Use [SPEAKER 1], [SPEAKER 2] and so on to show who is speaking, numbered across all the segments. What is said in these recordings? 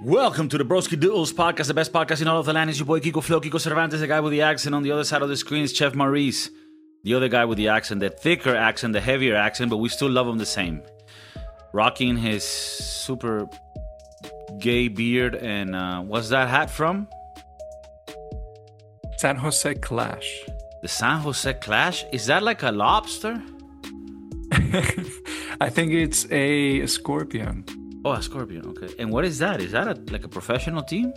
[SPEAKER 1] Welcome to the Broski Doodles podcast, the best podcast in all of the land. It's your boy Kiko Flo, Kiko Cervantes, the guy with the accent. On the other side of the screen is Chef Maurice, the other guy with the accent, the thicker accent, the heavier accent, but we still love him the same. Rocking his super gay beard and what's that hat from?
[SPEAKER 2] San Jose Clash.
[SPEAKER 1] The San Jose Clash? Is that like a lobster?
[SPEAKER 2] I think it's a scorpion.
[SPEAKER 1] Oh, a scorpion, okay. And what is that? Is that like a professional team?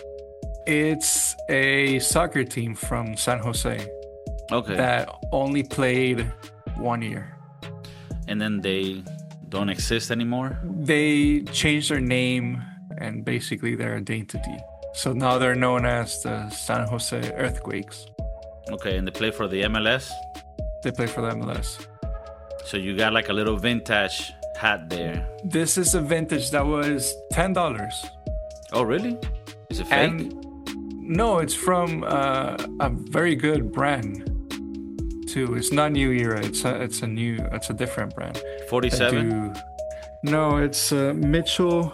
[SPEAKER 2] It's a soccer team from San Jose.
[SPEAKER 1] Okay.
[SPEAKER 2] That only played 1 year.
[SPEAKER 1] And then they don't exist anymore?
[SPEAKER 2] They changed their name and basically their identity. So now they're known as the San Jose Earthquakes.
[SPEAKER 1] Okay, and they play for the MLS?
[SPEAKER 2] They play for the MLS.
[SPEAKER 1] So you got like a little vintage hat there.
[SPEAKER 2] This is a vintage that was $10.
[SPEAKER 1] Oh, really? Is it fake?
[SPEAKER 2] And no, it's from a very good brand too. It's not New Era. It's a different brand.
[SPEAKER 1] 47?
[SPEAKER 2] No, it's Mitchell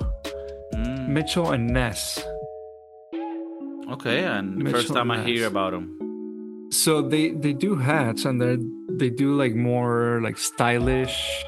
[SPEAKER 2] and Ness.
[SPEAKER 1] Okay, and the first time I hear about them.
[SPEAKER 2] So they do hats and they do like more like stylish.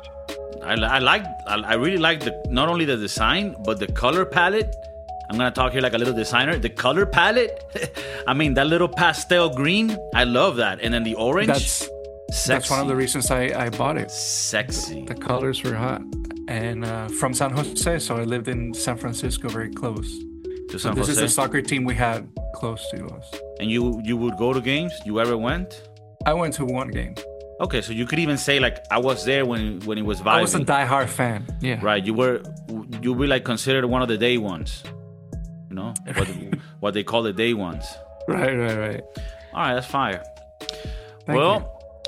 [SPEAKER 1] I really like not only the design but the color palette. I'm gonna talk here like a little designer. The color palette, I mean that little pastel green, I love that. And then the orange,
[SPEAKER 2] that's one of the reasons I bought it.
[SPEAKER 1] Sexy.
[SPEAKER 2] The colors were hot. And from San Jose, so I lived in San Francisco, very close.
[SPEAKER 1] To San
[SPEAKER 2] This
[SPEAKER 1] Jose?
[SPEAKER 2] is the soccer team we had close to us.
[SPEAKER 1] And you would go to games? You ever went?
[SPEAKER 2] I went to one game.
[SPEAKER 1] Okay, so you could even say like I was there when it was vibing.
[SPEAKER 2] I was a diehard fan. Yeah.
[SPEAKER 1] Right. You were like considered one of the day ones. You know what they call the day ones.
[SPEAKER 2] Right.
[SPEAKER 1] All right, that's fire.
[SPEAKER 2] Thank you.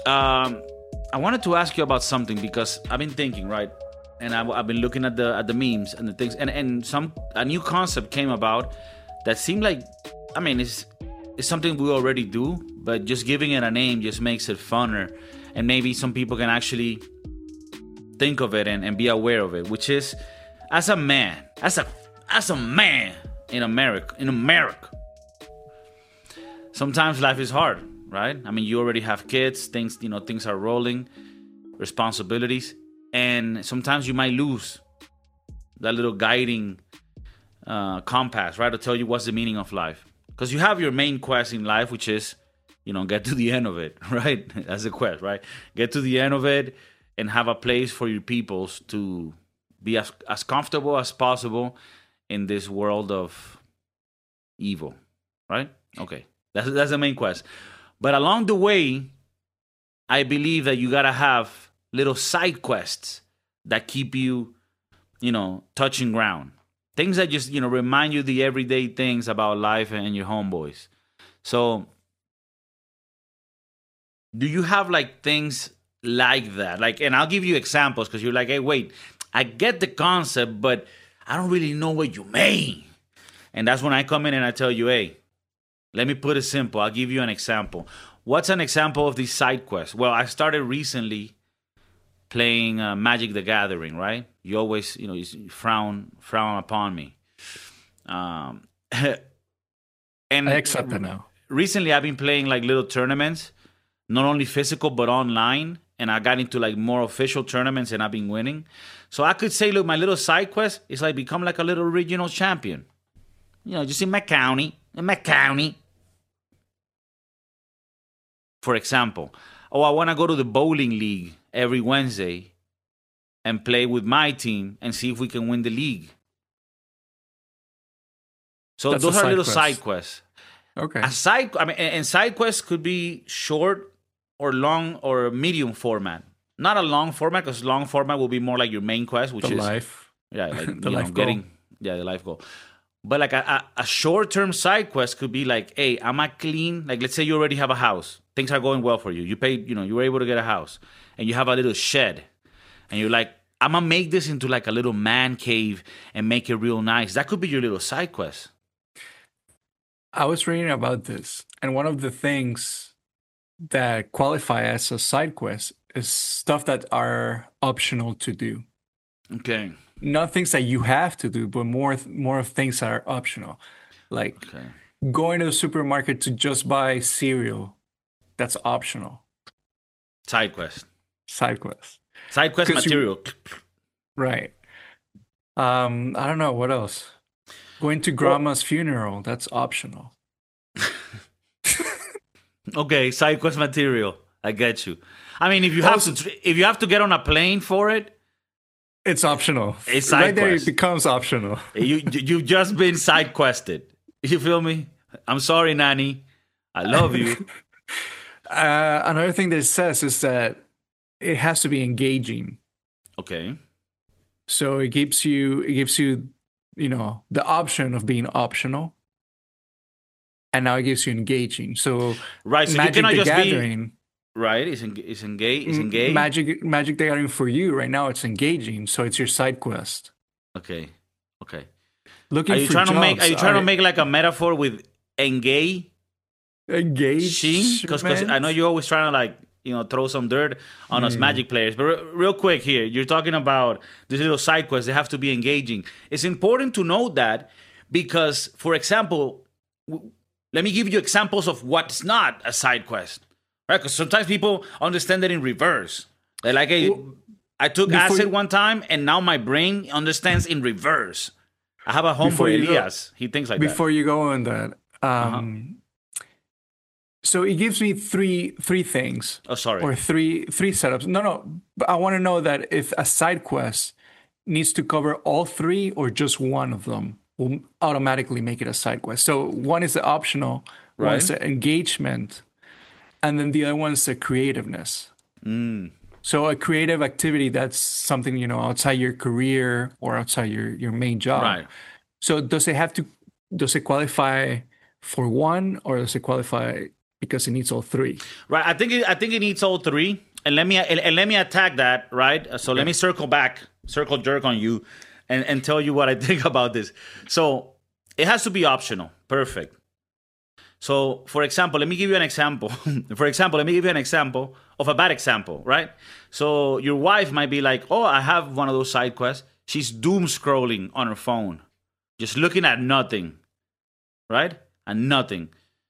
[SPEAKER 1] I wanted to ask you about something because I've been thinking, right, and I've been looking at the memes and the things, and a new concept came about that seemed like, I mean, it's something we already do, but just giving it a name just makes it funner, and maybe some people can actually think of it and be aware of it, which is as a man in America, sometimes life is hard, right? I mean, you already have kids, things are rolling, responsibilities, and sometimes you might lose that little guiding compass, right, to tell you what's the meaning of life. Because you have your main quest in life, which is, get to the end of it, right? That's the quest, right? Get to the end of it and have a place for your peoples to be as comfortable as possible in this world of evil, right? Okay, that's the main quest. But along the way, I believe that you gotta have little side quests that keep you, touching ground. Things that just, remind you the everyday things about life and your homeboys. So, do you have like things like that? Like, and I'll give you examples because you're like, hey, wait, I get the concept, but I don't really know what you mean. And that's when I come in and I tell you, hey, let me put it simple. I'll give you an example. What's an example of these side quests? Well, I started recently playing Magic the Gathering, right? You always, you frown upon me. And
[SPEAKER 2] I accept it now.
[SPEAKER 1] Recently, I've been playing like little tournaments, not only physical, but online. And I got into like more official tournaments and I've been winning. So I could say, look, my little side quest is like become like a little regional champion. Just in my county. For example, I want to go to the bowling league every Wednesday and play with my team and see if we can win the league. So
[SPEAKER 2] That's
[SPEAKER 1] those
[SPEAKER 2] a
[SPEAKER 1] are
[SPEAKER 2] side
[SPEAKER 1] little
[SPEAKER 2] quest.
[SPEAKER 1] side quests.
[SPEAKER 2] Okay.
[SPEAKER 1] And side quests could be short or long or medium format. Not a long format, because long format will be more like your main quest, which is
[SPEAKER 2] life.
[SPEAKER 1] Yeah, like
[SPEAKER 2] The life goal.
[SPEAKER 1] The life goal. But like a short-term side quest could be like, hey, am I clean? Like, let's say you already have a house. Things are going well for you. You paid, you were able to get a house. And you have a little shed. And you're like, I'm going to make this into like a little man cave and make it real nice. That could be your little side quest.
[SPEAKER 2] I was reading about this, and one of the things that qualify as a side quest is stuff that are optional to do.
[SPEAKER 1] Okay.
[SPEAKER 2] not things that you have to do, but more of things that are optional, like
[SPEAKER 1] Okay.
[SPEAKER 2] going to the supermarket to just buy cereal. That's optional.
[SPEAKER 1] Side quest.
[SPEAKER 2] Side quest.
[SPEAKER 1] Side quest
[SPEAKER 2] 'Cause you
[SPEAKER 1] material.
[SPEAKER 2] right. I don't know what else. Going to
[SPEAKER 1] Well,
[SPEAKER 2] grandma's funeral. That's optional.
[SPEAKER 1] okay, side quest material. I get you. I mean,
[SPEAKER 2] Also,
[SPEAKER 1] if you have to get on a plane for it,
[SPEAKER 2] it's optional.
[SPEAKER 1] it's
[SPEAKER 2] Right
[SPEAKER 1] side
[SPEAKER 2] there, it
[SPEAKER 1] quest.
[SPEAKER 2] becomes optional.
[SPEAKER 1] You've just been side quested. You feel me? I'm sorry, Nanny. I love you.
[SPEAKER 2] Another thing that it says is that it has to be engaging.
[SPEAKER 1] Okay.
[SPEAKER 2] So it gives you, the option of being optional, and now it gives you engaging. So
[SPEAKER 1] Right. So you
[SPEAKER 2] Magic
[SPEAKER 1] cannot
[SPEAKER 2] the
[SPEAKER 1] just be
[SPEAKER 2] Gathering,
[SPEAKER 1] right. It's engaged. It's engaged.
[SPEAKER 2] Magic the Gathering for you right now, it's engaging. So it's your side quest.
[SPEAKER 1] Okay. Okay.
[SPEAKER 2] Looking for
[SPEAKER 1] Are
[SPEAKER 2] jobs.
[SPEAKER 1] you trying to make like a metaphor with engage? Sheen? Because I know
[SPEAKER 2] Engagement.
[SPEAKER 1] you're always trying to like throw some dirt on us Magic players. But real quick here, you're talking about these little side quests. They have to be engaging. It's important to note that because, for example, let me give you examples of what's not a side quest, right? Because sometimes people understand it in reverse. They're like, hey,
[SPEAKER 2] Well,
[SPEAKER 1] I took
[SPEAKER 2] before
[SPEAKER 1] acid
[SPEAKER 2] you,
[SPEAKER 1] one time, and now my brain understands in reverse. I have a
[SPEAKER 2] before
[SPEAKER 1] homeboy,
[SPEAKER 2] you go
[SPEAKER 1] Elias. He thinks like that.
[SPEAKER 2] before you go on that,
[SPEAKER 1] Uh huh.
[SPEAKER 2] so it gives me three things,
[SPEAKER 1] Oh, sorry.
[SPEAKER 2] or three setups. No, but I want to know that if a side quest needs to cover all three or just one of them will automatically make it a side quest. So one is the optional, one is
[SPEAKER 1] Right?
[SPEAKER 2] the engagement, and then the other one is the creativeness.
[SPEAKER 1] Mm,
[SPEAKER 2] So a creative activity, that's something, outside your career or outside your main job.
[SPEAKER 1] right.
[SPEAKER 2] So does it qualify for one, or does it qualify because it needs all three?
[SPEAKER 1] Right. I think it needs all three. And let me attack that, right? So let
[SPEAKER 2] Okay.
[SPEAKER 1] me circle jerk on you and tell you what I think about this. So it has to be optional. Perfect. So for example, let me give you an example. For example, let me give you an example of a bad example, right? So your wife might be like, "Oh, I have one of those side quests." She's doom scrolling on her phone, just looking at nothing, right? And nothing.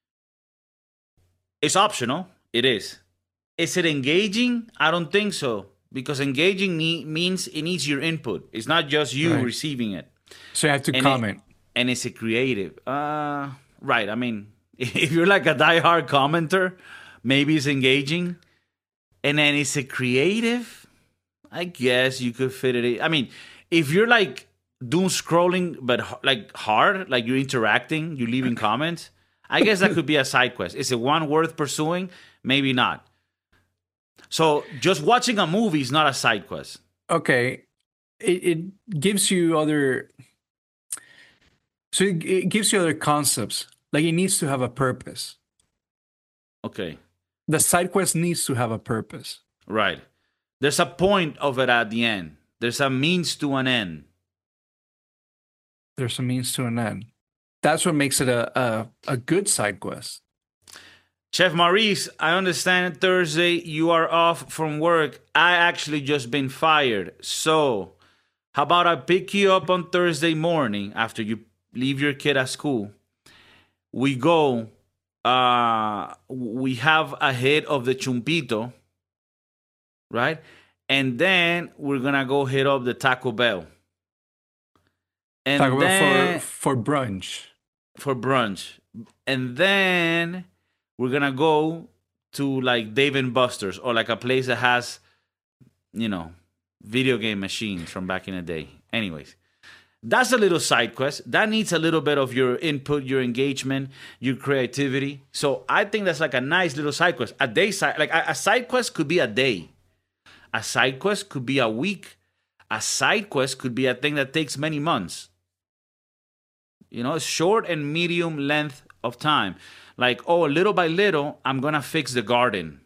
[SPEAKER 1] It's optional. It is. Is it engaging? I don't think so. Because engaging means it needs your input. It's not just you
[SPEAKER 2] Right.
[SPEAKER 1] receiving it.
[SPEAKER 2] So you have to
[SPEAKER 1] And it
[SPEAKER 2] comment.
[SPEAKER 1] and it's a creative. Right. I mean, if you're like a diehard commenter, maybe it's engaging. And then it's a creative. I guess you could fit it in. I mean, if you're like doom scrolling, but like hard, like you're interacting, you're leaving comments, I guess that could be a side quest. Is it one worth pursuing? Maybe not. So just watching a movie is not a side quest.
[SPEAKER 2] Okay. It gives you other, so it gives you other concepts. Like it needs to have a purpose.
[SPEAKER 1] Okay,
[SPEAKER 2] The side quest needs to have a purpose.
[SPEAKER 1] right. There's a point of it at the end. There's a means to an end.
[SPEAKER 2] There's a means to an end. That's what makes it a good side quest.
[SPEAKER 1] Chef Maurice, I understand Thursday you are off from work. I actually just been fired. So, how about I pick you up on Thursday morning after you leave your kid at school? We go, we have a hit of the Chumpito, right? And then we're gonna go hit up the Taco Bell.
[SPEAKER 2] Talk
[SPEAKER 1] And
[SPEAKER 2] about
[SPEAKER 1] then
[SPEAKER 2] for brunch.
[SPEAKER 1] for brunch. And then we're gonna go to like Dave and Buster's or like a place that has, you know, video game machines from back in the day. Anyways, that's a little side quest. That needs a little bit of your input, your engagement, your creativity. So I think that's like a nice little side quest. A day side, like a side quest could be a day. A side quest could be a week. A side quest could be a thing that takes many months. You know, short and medium length of time. Like, oh, little by little, I'm gonna fix the garden.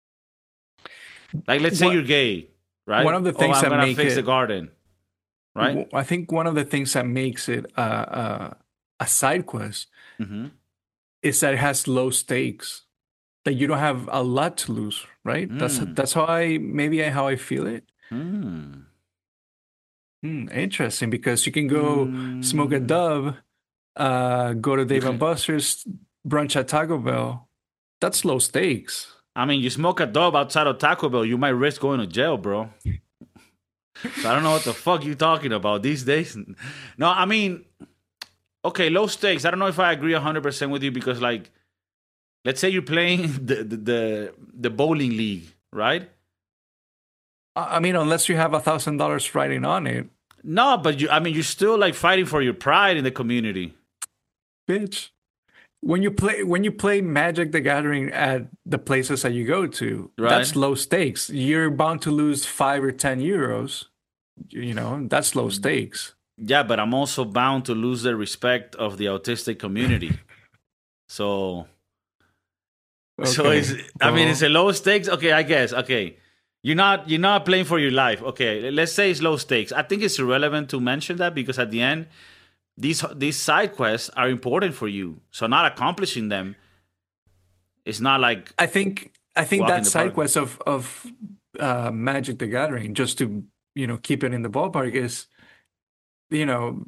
[SPEAKER 1] Like, let's say
[SPEAKER 2] What
[SPEAKER 1] you're gay, right?
[SPEAKER 2] one of the
[SPEAKER 1] Oh,
[SPEAKER 2] things
[SPEAKER 1] I'm
[SPEAKER 2] that
[SPEAKER 1] gonna
[SPEAKER 2] make
[SPEAKER 1] fix the
[SPEAKER 2] it,
[SPEAKER 1] garden, right?
[SPEAKER 2] I think one of the things that makes it a side quest
[SPEAKER 1] Mm-hmm.
[SPEAKER 2] is that it has low stakes. That you don't have a lot to lose, right?
[SPEAKER 1] Mm.
[SPEAKER 2] That's how I feel it.
[SPEAKER 1] Mm.
[SPEAKER 2] Interesting, because you can go smoke a
[SPEAKER 1] Mm,
[SPEAKER 2] dub, go to
[SPEAKER 1] you
[SPEAKER 2] Dave and
[SPEAKER 1] can.
[SPEAKER 2] Buster's, brunch at Taco Bell. That's low stakes.
[SPEAKER 1] I mean, you smoke a dub outside of Taco Bell, you might risk going to jail, bro. So I don't know what the fuck you talking about these days. No, I mean, okay, low stakes. I don't know if I agree 100% with you because, like, let's say you're playing the bowling league, right?
[SPEAKER 2] I mean, unless you have $1,000 riding on it,
[SPEAKER 1] No, but I mean, you're still like fighting for your pride in the community,
[SPEAKER 2] bitch. When you play Magic the Gathering at the places that you go to,
[SPEAKER 1] right?
[SPEAKER 2] that's low stakes. You're bound to lose 5 or 10 euros. That's low stakes.
[SPEAKER 1] Yeah, but I'm also bound to lose the respect of the autistic community. So, so it's.
[SPEAKER 2] Okay.
[SPEAKER 1] I mean, it's
[SPEAKER 2] Well,
[SPEAKER 1] a low stakes. Okay, I guess. Okay, you're not playing for your life. Okay, let's say it's low stakes. I think it's irrelevant to mention that because at the end, these side quests are important for you. So not accomplishing them is not like
[SPEAKER 2] I think
[SPEAKER 1] walking
[SPEAKER 2] that
[SPEAKER 1] the
[SPEAKER 2] side
[SPEAKER 1] park.
[SPEAKER 2] quest of Magic the Gathering, just to keep it in the ballpark, is you know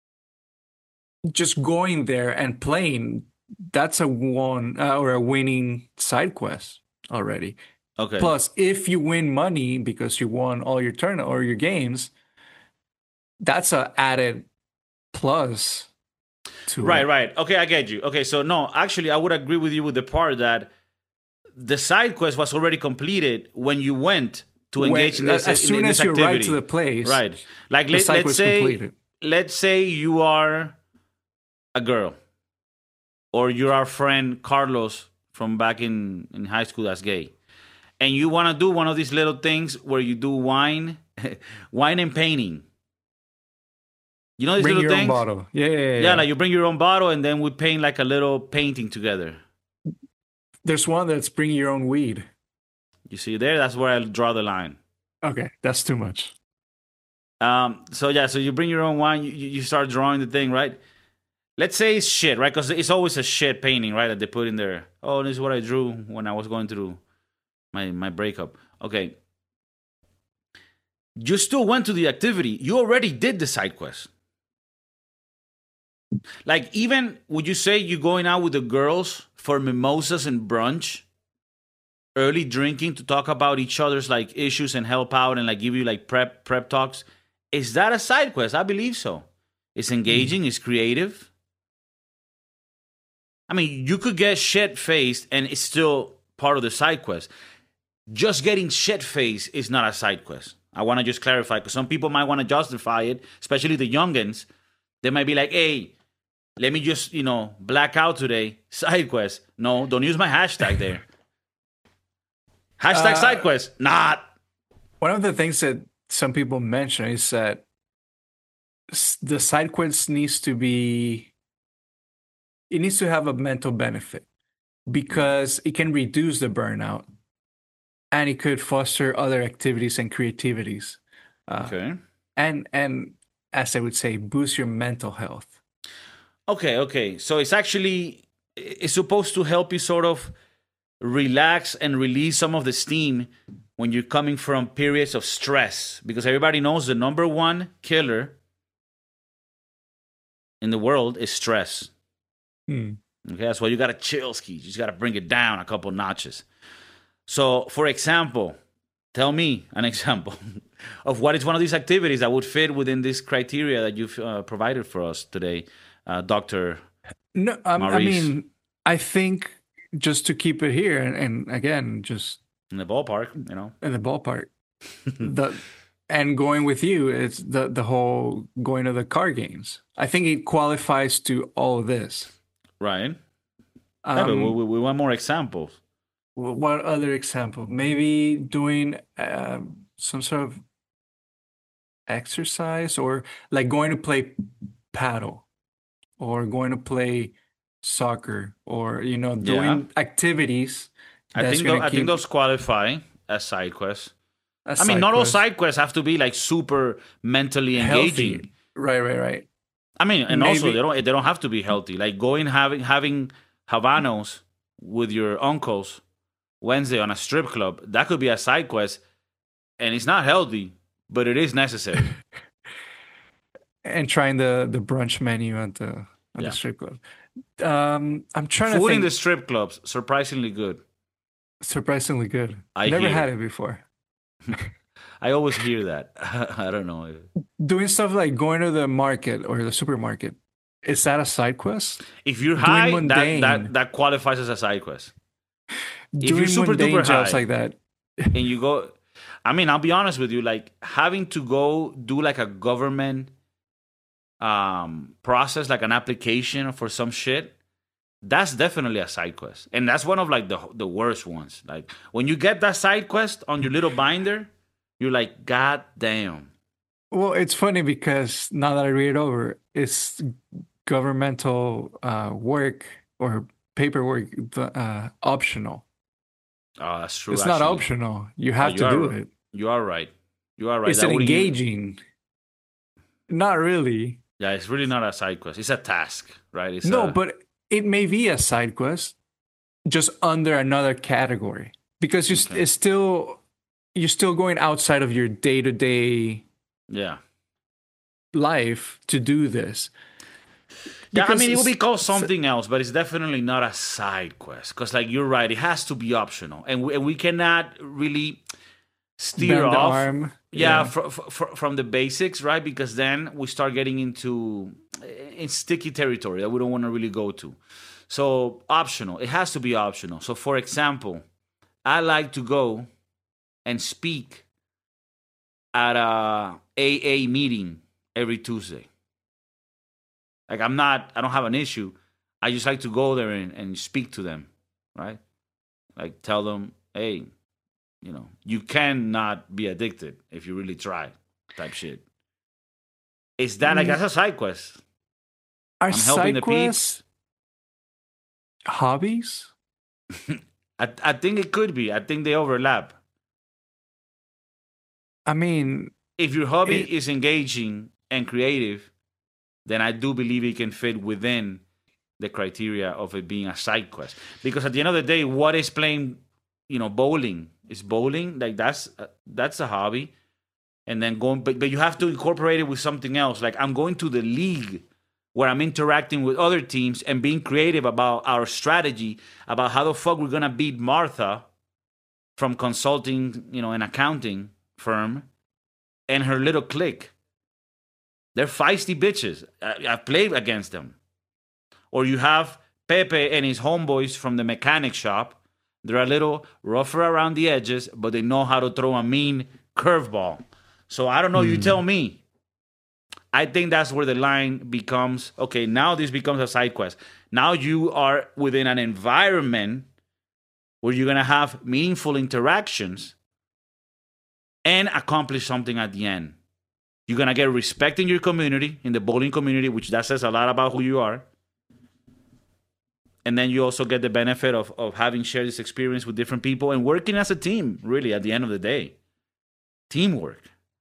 [SPEAKER 2] just going there and playing. That's a one or a winning side quest already.
[SPEAKER 1] Okay.
[SPEAKER 2] Plus, if you win money because you won all your turn or your games, that's a added plus to
[SPEAKER 1] Right,
[SPEAKER 2] it.
[SPEAKER 1] right. Okay, I get you. Okay, so no, actually, I would agree with you with the part that the side quest was already completed when you went to engage in
[SPEAKER 2] When
[SPEAKER 1] this
[SPEAKER 2] as
[SPEAKER 1] in,
[SPEAKER 2] soon
[SPEAKER 1] in this
[SPEAKER 2] as you arrive to
[SPEAKER 1] activity.
[SPEAKER 2] the place,
[SPEAKER 1] Right. Like
[SPEAKER 2] the side
[SPEAKER 1] let's
[SPEAKER 2] quest
[SPEAKER 1] say
[SPEAKER 2] completed.
[SPEAKER 1] let's say you are a girl or you're our friend Carlos from back in high school that's gay. And you want to do one of these little things where you do wine wine and painting. You know these
[SPEAKER 2] Bring
[SPEAKER 1] little
[SPEAKER 2] your own
[SPEAKER 1] things?
[SPEAKER 2] bottle. Yeah, yeah, yeah,
[SPEAKER 1] Yeah,
[SPEAKER 2] yeah.
[SPEAKER 1] like you bring your own bottle and then we paint like a little painting together.
[SPEAKER 2] There's one that's bring your own weed.
[SPEAKER 1] You see there? That's where I draw the line.
[SPEAKER 2] Okay, that's too much.
[SPEAKER 1] So yeah, so you bring your own wine, you start drawing the thing, right? Let's say it's shit, right? Because it's always a shit painting, right? That they put in there. Oh, this is what I drew when I was going through my breakup. Okay, you still went to the activity. You already did the side quest. Like, even would you say you going out with the girls for mimosas and brunch, early drinking to talk about each other's like issues and help out and like give you like prep talks? Is that a side quest? I believe so. It's
[SPEAKER 2] Mm.
[SPEAKER 1] engaging. It's creative. I mean, you could get shit faced and it's still part of the side quest. Just getting shit faced is not a side quest. I want to just clarify because some people might want to justify it, especially the youngins. They might be like, hey, let me just, black out today. Side quest. No, don't use my hashtag there. Hashtag side
[SPEAKER 2] Uh,
[SPEAKER 1] quest. Not.
[SPEAKER 2] One of the things that some people mention is that the side quest needs to have a mental benefit because it can reduce the burnout and it could foster other activities and creativities, uh,
[SPEAKER 1] Okay.
[SPEAKER 2] and as I would say, boost your mental health.
[SPEAKER 1] Okay, okay. So it's supposed to help you sort of relax and release some of the steam when you're coming from periods of stress because everybody knows the number one killer in the world is stress.
[SPEAKER 2] Hmm.
[SPEAKER 1] Okay, that's why you gotta chill skis. You just gotta bring it down a couple notches. So, for example, tell me an example of what is one of these activities that would fit within this criteria that you've provided for us today, Doctor
[SPEAKER 2] No, I
[SPEAKER 1] Maurice,
[SPEAKER 2] mean, I think just to keep it here, and again, just
[SPEAKER 1] in the ballpark.
[SPEAKER 2] in the ballpark, the and going with you, it's the whole going to the card games. I think it qualifies to all this.
[SPEAKER 1] Right? Yeah, but
[SPEAKER 2] Um,
[SPEAKER 1] we want more examples.
[SPEAKER 2] what other example? Maybe doing some sort of exercise, or like going to play paddle, or going to play soccer, or
[SPEAKER 1] Yeah,
[SPEAKER 2] doing activities that's going to
[SPEAKER 1] I think
[SPEAKER 2] keep
[SPEAKER 1] those qualify as side quests.
[SPEAKER 2] a
[SPEAKER 1] I mean,
[SPEAKER 2] side
[SPEAKER 1] not all
[SPEAKER 2] quest
[SPEAKER 1] side quests have to be like super mentally engaging.
[SPEAKER 2] healthy. Right, right, right.
[SPEAKER 1] I mean, and also
[SPEAKER 2] Maybe
[SPEAKER 1] they don't have to be healthy. Like going having habanos with your uncles Wednesday on a strip club, that could be a side quest, and it's not healthy, but it is necessary.
[SPEAKER 2] and trying the brunch menu at the
[SPEAKER 1] Yeah.
[SPEAKER 2] strip club. I'm trying to
[SPEAKER 1] Food in the
[SPEAKER 2] think.
[SPEAKER 1] strip clubs, surprisingly good.
[SPEAKER 2] Surprisingly good.
[SPEAKER 1] I
[SPEAKER 2] Never had
[SPEAKER 1] hear.
[SPEAKER 2] it before.
[SPEAKER 1] I always hear that. I don't know.
[SPEAKER 2] Doing stuff like going to the market or the supermarket. Is that a side quest?
[SPEAKER 1] If you're
[SPEAKER 2] Doing
[SPEAKER 1] high,
[SPEAKER 2] mundane,
[SPEAKER 1] that qualifies as a side quest. If you're
[SPEAKER 2] doing
[SPEAKER 1] super
[SPEAKER 2] mundane
[SPEAKER 1] duper
[SPEAKER 2] jobs
[SPEAKER 1] high
[SPEAKER 2] like that.
[SPEAKER 1] and you go, I mean, I'll be honest with you, like having to go do like a government process, like an application for some shit, that's definitely a side quest. And that's one of like the worst ones. Like when you get that side quest on your little binder, you're like, God damn.
[SPEAKER 2] Well, it's funny because now that I read it over, it's governmental work or paperwork optional.
[SPEAKER 1] Oh, that's true
[SPEAKER 2] It's not
[SPEAKER 1] actually.
[SPEAKER 2] optional. You
[SPEAKER 1] Oh,
[SPEAKER 2] have to do it.
[SPEAKER 1] you are right. You are right.
[SPEAKER 2] It's
[SPEAKER 1] That
[SPEAKER 2] an
[SPEAKER 1] wouldn't even,
[SPEAKER 2] engaging. Not really.
[SPEAKER 1] yeah, it's really not a side quest. It's a task, right? It's
[SPEAKER 2] No,
[SPEAKER 1] a,
[SPEAKER 2] but it may be a side quest just under another category because
[SPEAKER 1] okay.
[SPEAKER 2] it's still you're still going outside of your day-to-day
[SPEAKER 1] Yeah.
[SPEAKER 2] life to do this.
[SPEAKER 1] Yeah, I
[SPEAKER 2] Because
[SPEAKER 1] mean, it will be called something else, but it's definitely not a side quest. Because, like, you're right, it has to be optional. And we cannot really steer
[SPEAKER 2] bend the
[SPEAKER 1] off,
[SPEAKER 2] arm.
[SPEAKER 1] yeah,
[SPEAKER 2] Yeah.
[SPEAKER 1] from the basics, right? Because then we start getting into in sticky territory that we don't want to really go to. So, optional. It has to be optional. So, for example, I like to go and speak at a AA meeting every Tuesday. Like I don't have an issue. I just like to go there and speak to them, right? Like tell them, hey, you cannot be addicted if you really try, type shit. Is that like
[SPEAKER 2] Mm,
[SPEAKER 1] that's a side quest?
[SPEAKER 2] Are
[SPEAKER 1] I'm helping
[SPEAKER 2] side
[SPEAKER 1] the peeps.
[SPEAKER 2] quests hobbies?
[SPEAKER 1] I think it could be. I think they overlap.
[SPEAKER 2] I mean,
[SPEAKER 1] If your hobby
[SPEAKER 2] it.
[SPEAKER 1] is engaging and creative, then I do believe it can fit within the criteria of it being a side quest. Because at the end of the day, what is playing, bowling? Is bowling like that's a hobby, and then going, but you have to incorporate it with something else. Like I'm going to the league where I'm interacting with other teams and being creative about our strategy, about how the fuck we're gonna beat Martha from consulting, an accounting firm, and her little clique. They're feisty bitches. I've played against them. Or you have Pepe and his homeboys from the mechanic shop. They're a little rougher around the edges, but they know how to throw a mean curveball. So I don't know. You tell
[SPEAKER 2] Hmm.
[SPEAKER 1] me. I think that's where the line becomes okay. Now this becomes a side quest. Now you are within an environment where you're going to have meaningful interactions and accomplish something at the end. You're going to get respect in your community, in the bowling community, which that says a lot about who you are. And then you also get the benefit of having shared this experience with different people and working as a team, really, at the end of the day. Teamwork.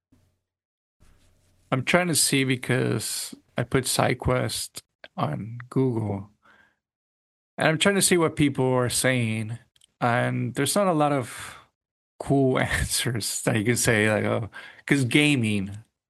[SPEAKER 2] I'm trying to see because I put side quest on Google and I'm trying to see what people are saying. And there's not a lot of cool answers that you can say, like, oh, because gaming.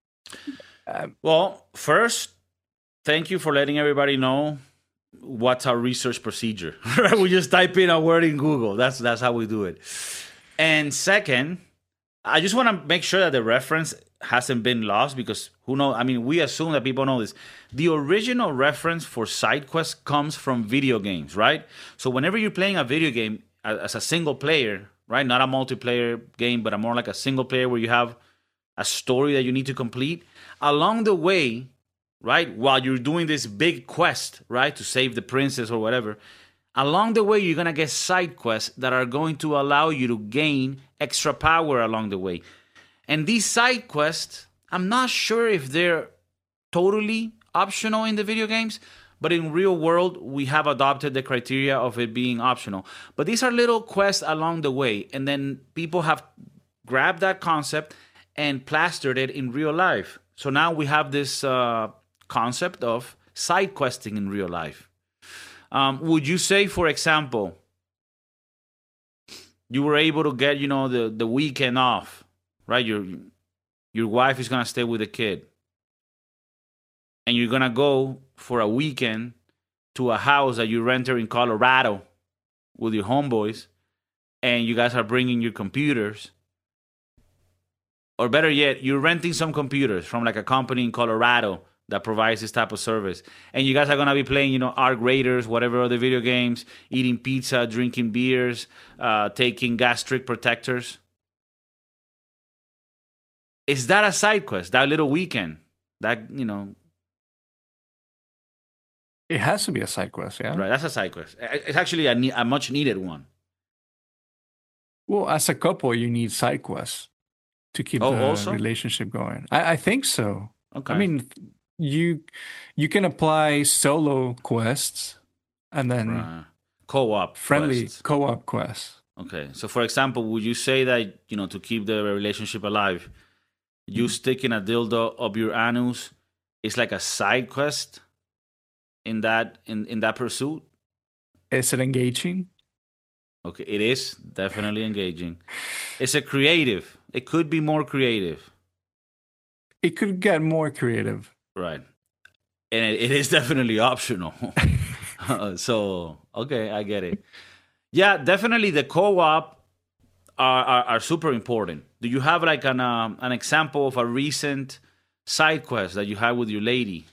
[SPEAKER 1] Well, first, thank you for letting everybody know what's our research procedure. We just type in a word in Google. That's how we do it. And second, I just want to make sure that the reference hasn't been lost because who knows? I mean, we assume that people know this. The original reference for side quests comes from video games, right? So whenever you're playing a video game as a single player, right? Not a multiplayer game, but a more like a single player where you have a story that you need to complete. Along the way, right, while you're doing this big quest, right, to save the princess or whatever, along the way, you're going to get side quests that are going to allow you to gain extra power along the way. And these side quests, I'm not sure if they're totally optional in the video games, but in real world, we have adopted the criteria of it being optional. But these are little quests along the way, and then people have grabbed that concept and plastered it in real life. So now we have this concept of side questing in real life. Would you say, for example, you were able to get, the weekend off, right? Your wife is gonna stay with the kid. and you're gonna go for a weekend to a house that you rented in Colorado with your homeboys, and you guys are bringing your computers, or better yet, you're renting some computers from like a company in Colorado that provides this type of service, and you guys are gonna be playing, Arc Raiders, whatever other video games, eating pizza, drinking beers, taking gastric protectors. Is that a side quest? That little weekend, that
[SPEAKER 2] It has to be a side quest, yeah.
[SPEAKER 1] right? That's a side quest. It's actually a much needed one.
[SPEAKER 2] Well, as a couple, you need side quests to keep
[SPEAKER 1] Oh,
[SPEAKER 2] the
[SPEAKER 1] also,
[SPEAKER 2] relationship going. I think so. I
[SPEAKER 1] okay,
[SPEAKER 2] mean, you you can apply solo quests and then
[SPEAKER 1] right. Co-op
[SPEAKER 2] friendly
[SPEAKER 1] quests.
[SPEAKER 2] co-op quests.
[SPEAKER 1] Okay, so for example, would you say that to keep the relationship alive, you sticking a dildo up your anus is like a side quest in that pursuit?
[SPEAKER 2] Is it engaging?
[SPEAKER 1] Okay, it is definitely engaging. It's a creative. It could be more creative,
[SPEAKER 2] It could get more creative.
[SPEAKER 1] right? And it is definitely optional. So okay, I get it. Yeah, definitely the co-op are super important. Do you have like an example of a recent side quest that you had with your lady?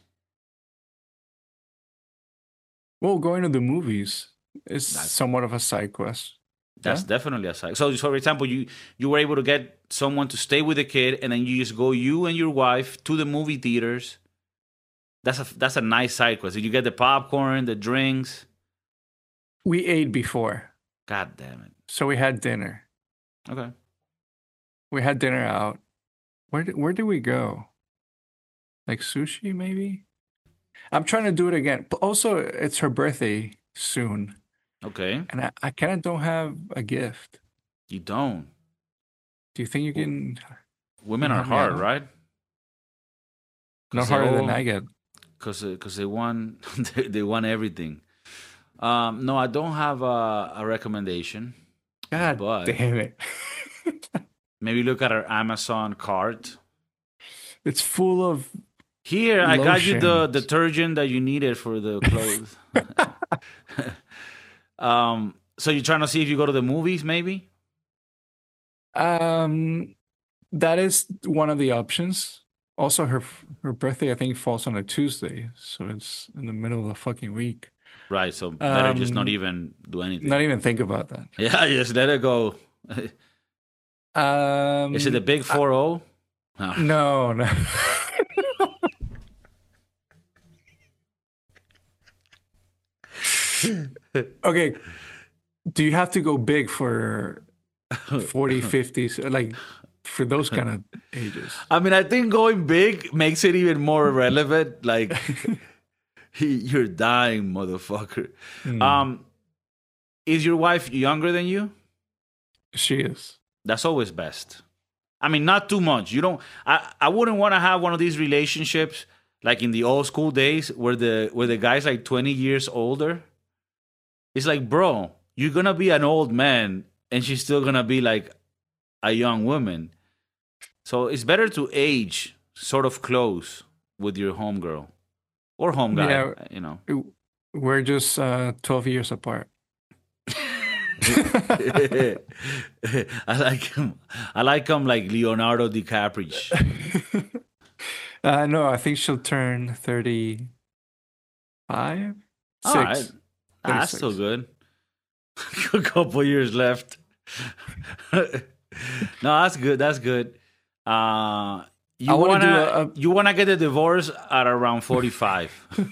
[SPEAKER 2] Well, going to the movies is
[SPEAKER 1] That's
[SPEAKER 2] somewhat of a side quest.
[SPEAKER 1] that's
[SPEAKER 2] Yeah.
[SPEAKER 1] definitely a side. So for example, you were able to get someone to stay with the kid, and then you just go you and your wife to the movie theaters. That's a nice side quest. You get the popcorn, the drinks.
[SPEAKER 2] We ate before,
[SPEAKER 1] God damn it.
[SPEAKER 2] so we had dinner.
[SPEAKER 1] Okay.
[SPEAKER 2] We had dinner out. Where did we go? Like sushi, maybe? I'm trying to do it again. But also, it's her birthday soon,
[SPEAKER 1] Okay.
[SPEAKER 2] and I kind of don't have a gift.
[SPEAKER 1] You don't.
[SPEAKER 2] Do you think you
[SPEAKER 1] W-
[SPEAKER 2] can
[SPEAKER 1] Women are
[SPEAKER 2] help me
[SPEAKER 1] hard,
[SPEAKER 2] out?
[SPEAKER 1] right?
[SPEAKER 2] Not
[SPEAKER 1] Because they
[SPEAKER 2] harder than
[SPEAKER 1] all
[SPEAKER 2] I get.
[SPEAKER 1] because they want they want everything. No, I don't have a recommendation,
[SPEAKER 2] God
[SPEAKER 1] but
[SPEAKER 2] damn it.
[SPEAKER 1] maybe look at our Amazon cart.
[SPEAKER 2] It's full of
[SPEAKER 1] Here, I got you the
[SPEAKER 2] lotions.
[SPEAKER 1] detergent that you needed for the clothes. So you're trying to see if you go to the movies, maybe?
[SPEAKER 2] Um, that is one of the options. Also, her birthday I think falls on a Tuesday, so it's in the middle of the fucking week.
[SPEAKER 1] Right. So better just not
[SPEAKER 2] Um,
[SPEAKER 1] even do
[SPEAKER 2] not
[SPEAKER 1] anything.
[SPEAKER 2] even think about that.
[SPEAKER 1] Yeah, just let it go. Is it the big
[SPEAKER 2] I-
[SPEAKER 1] 4-0?
[SPEAKER 2] no, no. Okay, do you have to go big for 40, 50s, like for those kind of ages?
[SPEAKER 1] I mean, I think going big makes it even more relevant. Like, you're dying, motherfucker.
[SPEAKER 2] Hmm,
[SPEAKER 1] Um, is your wife younger than you?
[SPEAKER 2] she is.
[SPEAKER 1] That's always best. I mean, not too much. You don't. I wouldn't want to have one of these relationships like in the old school days where the guy's like 20 years older. It's like, bro, you're gonna be an old man, and she's still gonna be like a young woman. So it's better to age sort of close with your homegirl or home guy.
[SPEAKER 2] Yeah,
[SPEAKER 1] You know.
[SPEAKER 2] we're just 12 years apart.
[SPEAKER 1] I like him. I like him like Leonardo DiCaprio.
[SPEAKER 2] No, I think she'll turn 35,
[SPEAKER 1] All right,
[SPEAKER 2] 6,
[SPEAKER 1] that's still
[SPEAKER 2] 36.
[SPEAKER 1] good. A couple years left. No, that's good. That's good.
[SPEAKER 2] I
[SPEAKER 1] You
[SPEAKER 2] want to do
[SPEAKER 1] wanna you wanna get a divorce at around 45,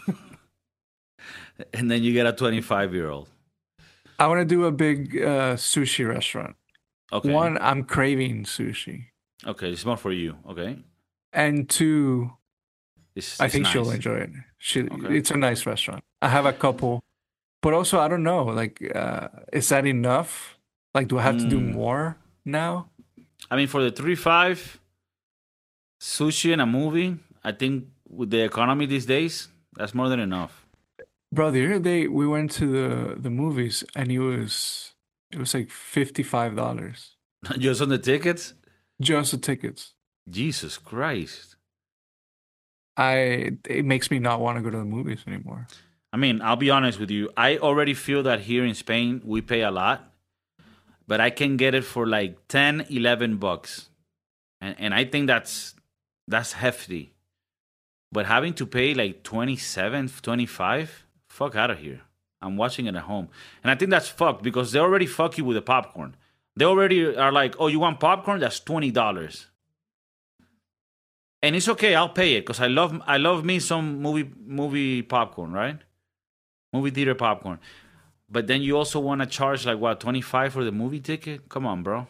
[SPEAKER 1] and then you get a 25-year-old.
[SPEAKER 2] I want to do a big sushi restaurant.
[SPEAKER 1] Okay.
[SPEAKER 2] One, I'm craving sushi,
[SPEAKER 1] Okay, it's more for you. Okay,
[SPEAKER 2] and two,
[SPEAKER 1] it's
[SPEAKER 2] I
[SPEAKER 1] it's
[SPEAKER 2] think she'll
[SPEAKER 1] nice.
[SPEAKER 2] enjoy it.
[SPEAKER 1] Okay.
[SPEAKER 2] It's a nice restaurant. I have a couple, but also I don't know. Like, is that enough? Like, do I have to do
[SPEAKER 1] Mm.
[SPEAKER 2] more now?
[SPEAKER 1] I mean, for the 3-5 sushi and a movie, I think with the economy these days, that's more than enough.
[SPEAKER 2] Bro, the other day we went to the movies, and it was like $55
[SPEAKER 1] Just on the tickets.
[SPEAKER 2] just the tickets.
[SPEAKER 1] Jesus Christ.
[SPEAKER 2] it makes me not want to go to the movies anymore.
[SPEAKER 1] I mean, I'll be honest with you. I already feel that here in Spain we pay a lot, but I can get it for like 10, 11 bucks. And I think that's hefty. But having to pay like 27, 25, fuck out of here. I'm watching it at home. And I think that's fucked because they already fuck you with the popcorn. They already are like, oh, you want popcorn? That's $20. And it's okay, I'll pay it because I love me some movie popcorn, right? Movie theater popcorn. But then you also want to charge like what, 25 for the movie ticket? Come on, bro.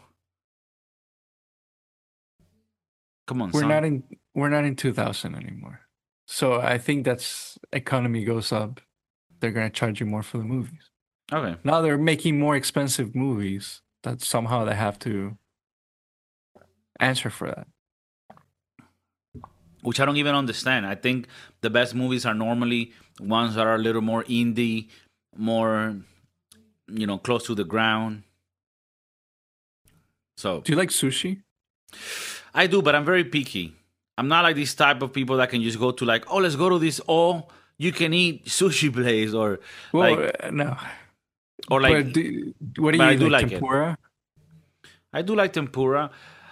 [SPEAKER 1] Come on,
[SPEAKER 2] We're
[SPEAKER 1] son.
[SPEAKER 2] not in we're not in 2000 anymore. So I think that's economy goes up. They're gonna charge you more for the movies.
[SPEAKER 1] Okay.
[SPEAKER 2] Now they're making more expensive movies that somehow they have to answer for that.
[SPEAKER 1] Which I don't even understand. I think the best movies are normally ones that are a little more indie, more, close to the ground. So
[SPEAKER 2] Do you like sushi?
[SPEAKER 1] I do, but I'm very picky. I'm not like this type of people that can just go to like, oh, let's go to this all you can eat sushi place
[SPEAKER 2] Well,
[SPEAKER 1] like
[SPEAKER 2] no.
[SPEAKER 1] or like.
[SPEAKER 2] But what do
[SPEAKER 1] But
[SPEAKER 2] you
[SPEAKER 1] I
[SPEAKER 2] eat,
[SPEAKER 1] do
[SPEAKER 2] like
[SPEAKER 1] like it.
[SPEAKER 2] tempura?
[SPEAKER 1] I do like tempura.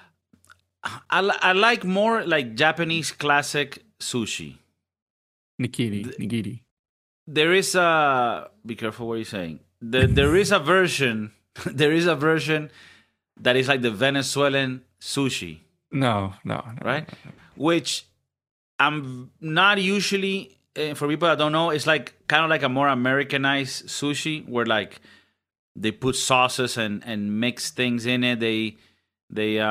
[SPEAKER 1] I like more like Japanese classic sushi.
[SPEAKER 2] Nigiri.
[SPEAKER 1] There is a be careful what you're saying. There is a version. There is a version that is like the Venezuelan sushi,
[SPEAKER 2] No.
[SPEAKER 1] right? Which I'm not usually for people that don't know. It's like kind of like a more Americanized sushi where like they put sauces and mix things in it. They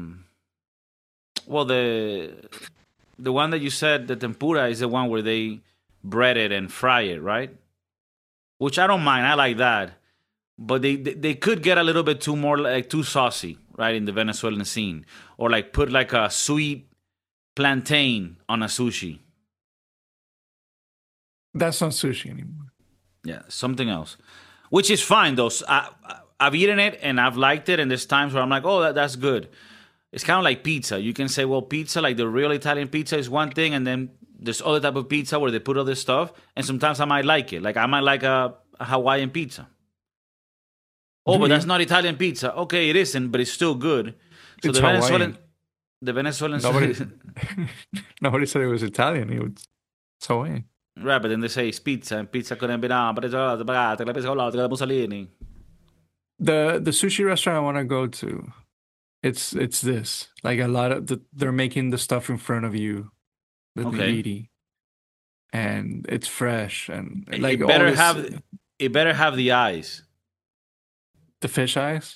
[SPEAKER 1] well the one that you said the tempura is the one where they bread it and fry it, right? Which I don't mind. I like that. But they could get a little bit too more like too saucy, right, in the Venezuelan scene, or like put like a sweet plantain on a sushi.
[SPEAKER 2] That's not sushi anymore.
[SPEAKER 1] Yeah, something else, which is fine though. I've eaten it and I've liked it, and there's times where I'm like, oh, that's good. It's kind of like pizza. You can say, well, pizza, like the real Italian pizza, is one thing, and then there's other type of pizza where they put other stuff, and sometimes I might like it. Like I might like a Hawaiian pizza. Oh,
[SPEAKER 2] Do
[SPEAKER 1] but
[SPEAKER 2] you?
[SPEAKER 1] that's not Italian pizza. Okay, it isn't, but it's still good. So
[SPEAKER 2] It's Hawaiian.
[SPEAKER 1] The Venezuelan,
[SPEAKER 2] Nobody, nobody said it was Italian. It's Hawaiian.
[SPEAKER 1] right? But then they say it's pizza, and pizza couldn't be done. But it's pagate, la pizza con l'altra, la Mussolini.
[SPEAKER 2] The sushi restaurant I want to go to, it's this. Like a lot of they're making the stuff in front of you, the
[SPEAKER 1] Okay,
[SPEAKER 2] nigiri, and it's fresh and like
[SPEAKER 1] it
[SPEAKER 2] all
[SPEAKER 1] better
[SPEAKER 2] this
[SPEAKER 1] have it better have the eyes.
[SPEAKER 2] the fish eyes.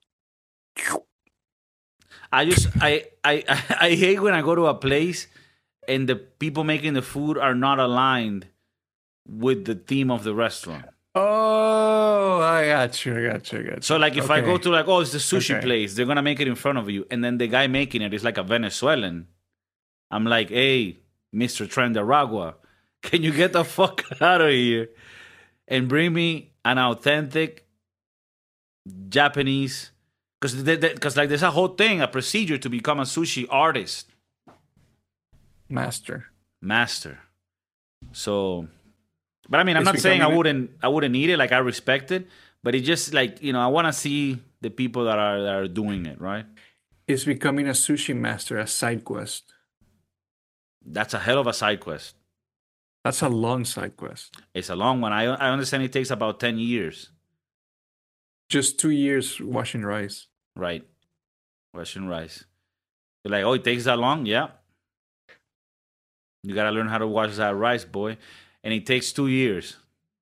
[SPEAKER 1] I hate when I go to a place and the people making the food are not aligned with the theme of the restaurant.
[SPEAKER 2] Oh, I got you.
[SPEAKER 1] So like if I go
[SPEAKER 2] Okay.
[SPEAKER 1] to like, oh, it's the sushi
[SPEAKER 2] Okay.
[SPEAKER 1] place, they're gonna make it in front of you, and then the guy making it is like a Venezuelan. I'm like, hey, Mr. Trendaragua, can you get the fuck out of here and bring me an authentic Japanese? Because like there's a whole thing, a procedure to become a sushi artist
[SPEAKER 2] Master.
[SPEAKER 1] master. So, but I mean, I'm
[SPEAKER 2] It's
[SPEAKER 1] not saying
[SPEAKER 2] becoming
[SPEAKER 1] I wouldn't eat it. Like I respect it, but it just like I want to see the people that are doing it right.
[SPEAKER 2] it's becoming a sushi master, a side quest.
[SPEAKER 1] That's a hell of a side quest.
[SPEAKER 2] That's a long side quest.
[SPEAKER 1] It's a long one. I understand it takes about 10 years,
[SPEAKER 2] Just 2 years washing rice.
[SPEAKER 1] right? Russian rice. You're like, oh, it takes that long? Yeah. You got to learn how to wash that rice, boy. And it takes 2 years.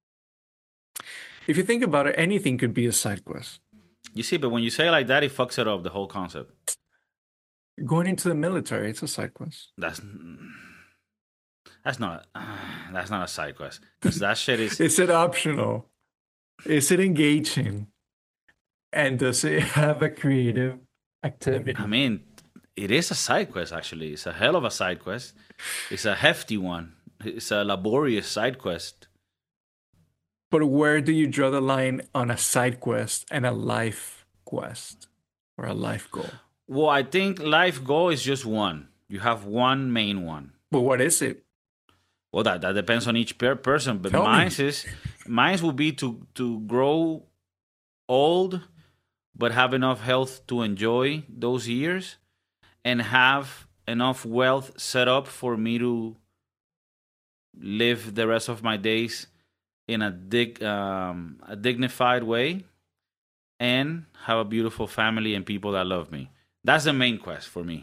[SPEAKER 2] If you think about it, anything could be a side quest.
[SPEAKER 1] You see, but when you say it like that, it fucks it up, the whole concept.
[SPEAKER 2] Going into the military, it's a side quest.
[SPEAKER 1] That's not that's not a side quest because that shit is.
[SPEAKER 2] Is it optional? Is it engaging? And does it have a creative activity?
[SPEAKER 1] I mean, it is a side quest. Actually, it's a hell of a side quest. It's a hefty one. It's a laborious side quest.
[SPEAKER 2] But where do you draw the line on a side quest and a life quest or a life goal?
[SPEAKER 1] Well, I think life goal is just one. You have one main one.
[SPEAKER 2] But what is it?
[SPEAKER 1] Well, that depends on each person, but
[SPEAKER 2] Tell me.
[SPEAKER 1] mine will be to grow old, but have enough health to enjoy those years, and have enough wealth set up for me to live the rest of my days in a dignified way, and have a beautiful family and people that love me. That's the main quest for me.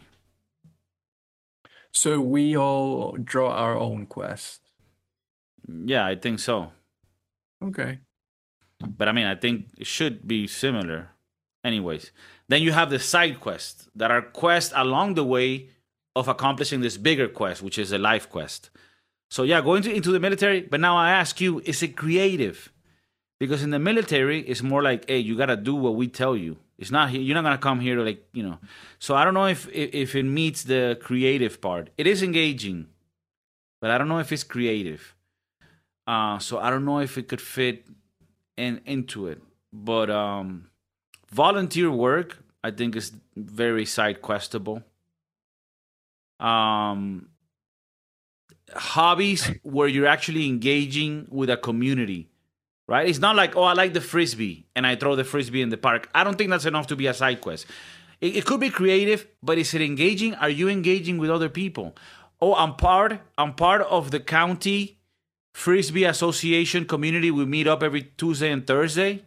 [SPEAKER 2] So we all draw our own quest.
[SPEAKER 1] Yeah, I think so.
[SPEAKER 2] Okay.
[SPEAKER 1] But I mean, I think it should be similar. Anyways, then you have the side quests that are quests along the way of accomplishing this bigger quest, which is a life quest. So yeah, going into the military. But now I ask you, is it creative? Because in the military, it's more like, hey, you gotta do what we tell you. It's not you're not gonna come here to like So I don't know if it meets the creative part. It is engaging, but I don't know if it's creative. So I don't know if it could fit into it. But volunteer work, I think, is very side questable. Hobbies where you're actually engaging with a community, right? It's not like, oh, I like the frisbee and I throw the frisbee in the park. I don't think that's enough to be a side quest. It could be creative, but is it engaging? Are you engaging with other people? Oh, I'm part of the county frisbee association community. We meet up every Tuesday and Thursday.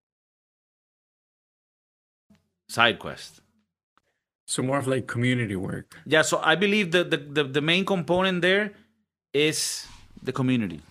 [SPEAKER 1] Side quest.
[SPEAKER 2] So more of like community work.
[SPEAKER 1] Yeah, so I believe the main component there is the community.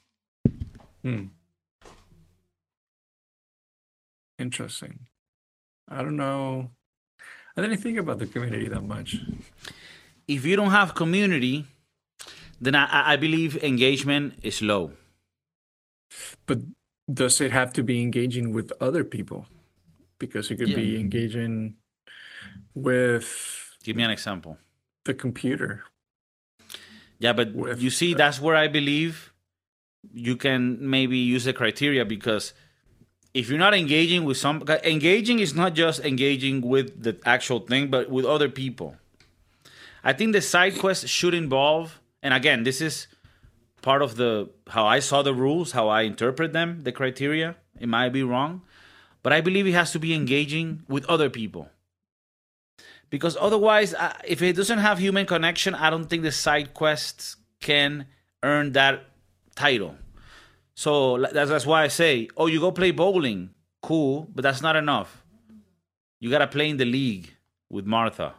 [SPEAKER 2] Interesting. I don't know. I didn't think about the community that much.
[SPEAKER 1] If you don't have community, then I believe engagement is low.
[SPEAKER 2] But does it have to be engaging with other people? Because it could be
[SPEAKER 1] Yeah.
[SPEAKER 2] engaging with
[SPEAKER 1] Give me an example.
[SPEAKER 2] the computer.
[SPEAKER 1] Yeah, but
[SPEAKER 2] With
[SPEAKER 1] you see, that's where I believe you can maybe use the criteria, because if you're not engaging with engaging is not just engaging with the actual thing, but with other people. I think the side quest should involve, and again, this is part of how I saw the rules, how I interpret them, the criteria. It might be wrong, but I believe it has to be engaging with other people. Because otherwise, if it doesn't have human connection, I don't think the side quests can earn that title. So that's why I say, oh, you go play bowling, cool, but that's not enough. You gotta play in the league with Martha.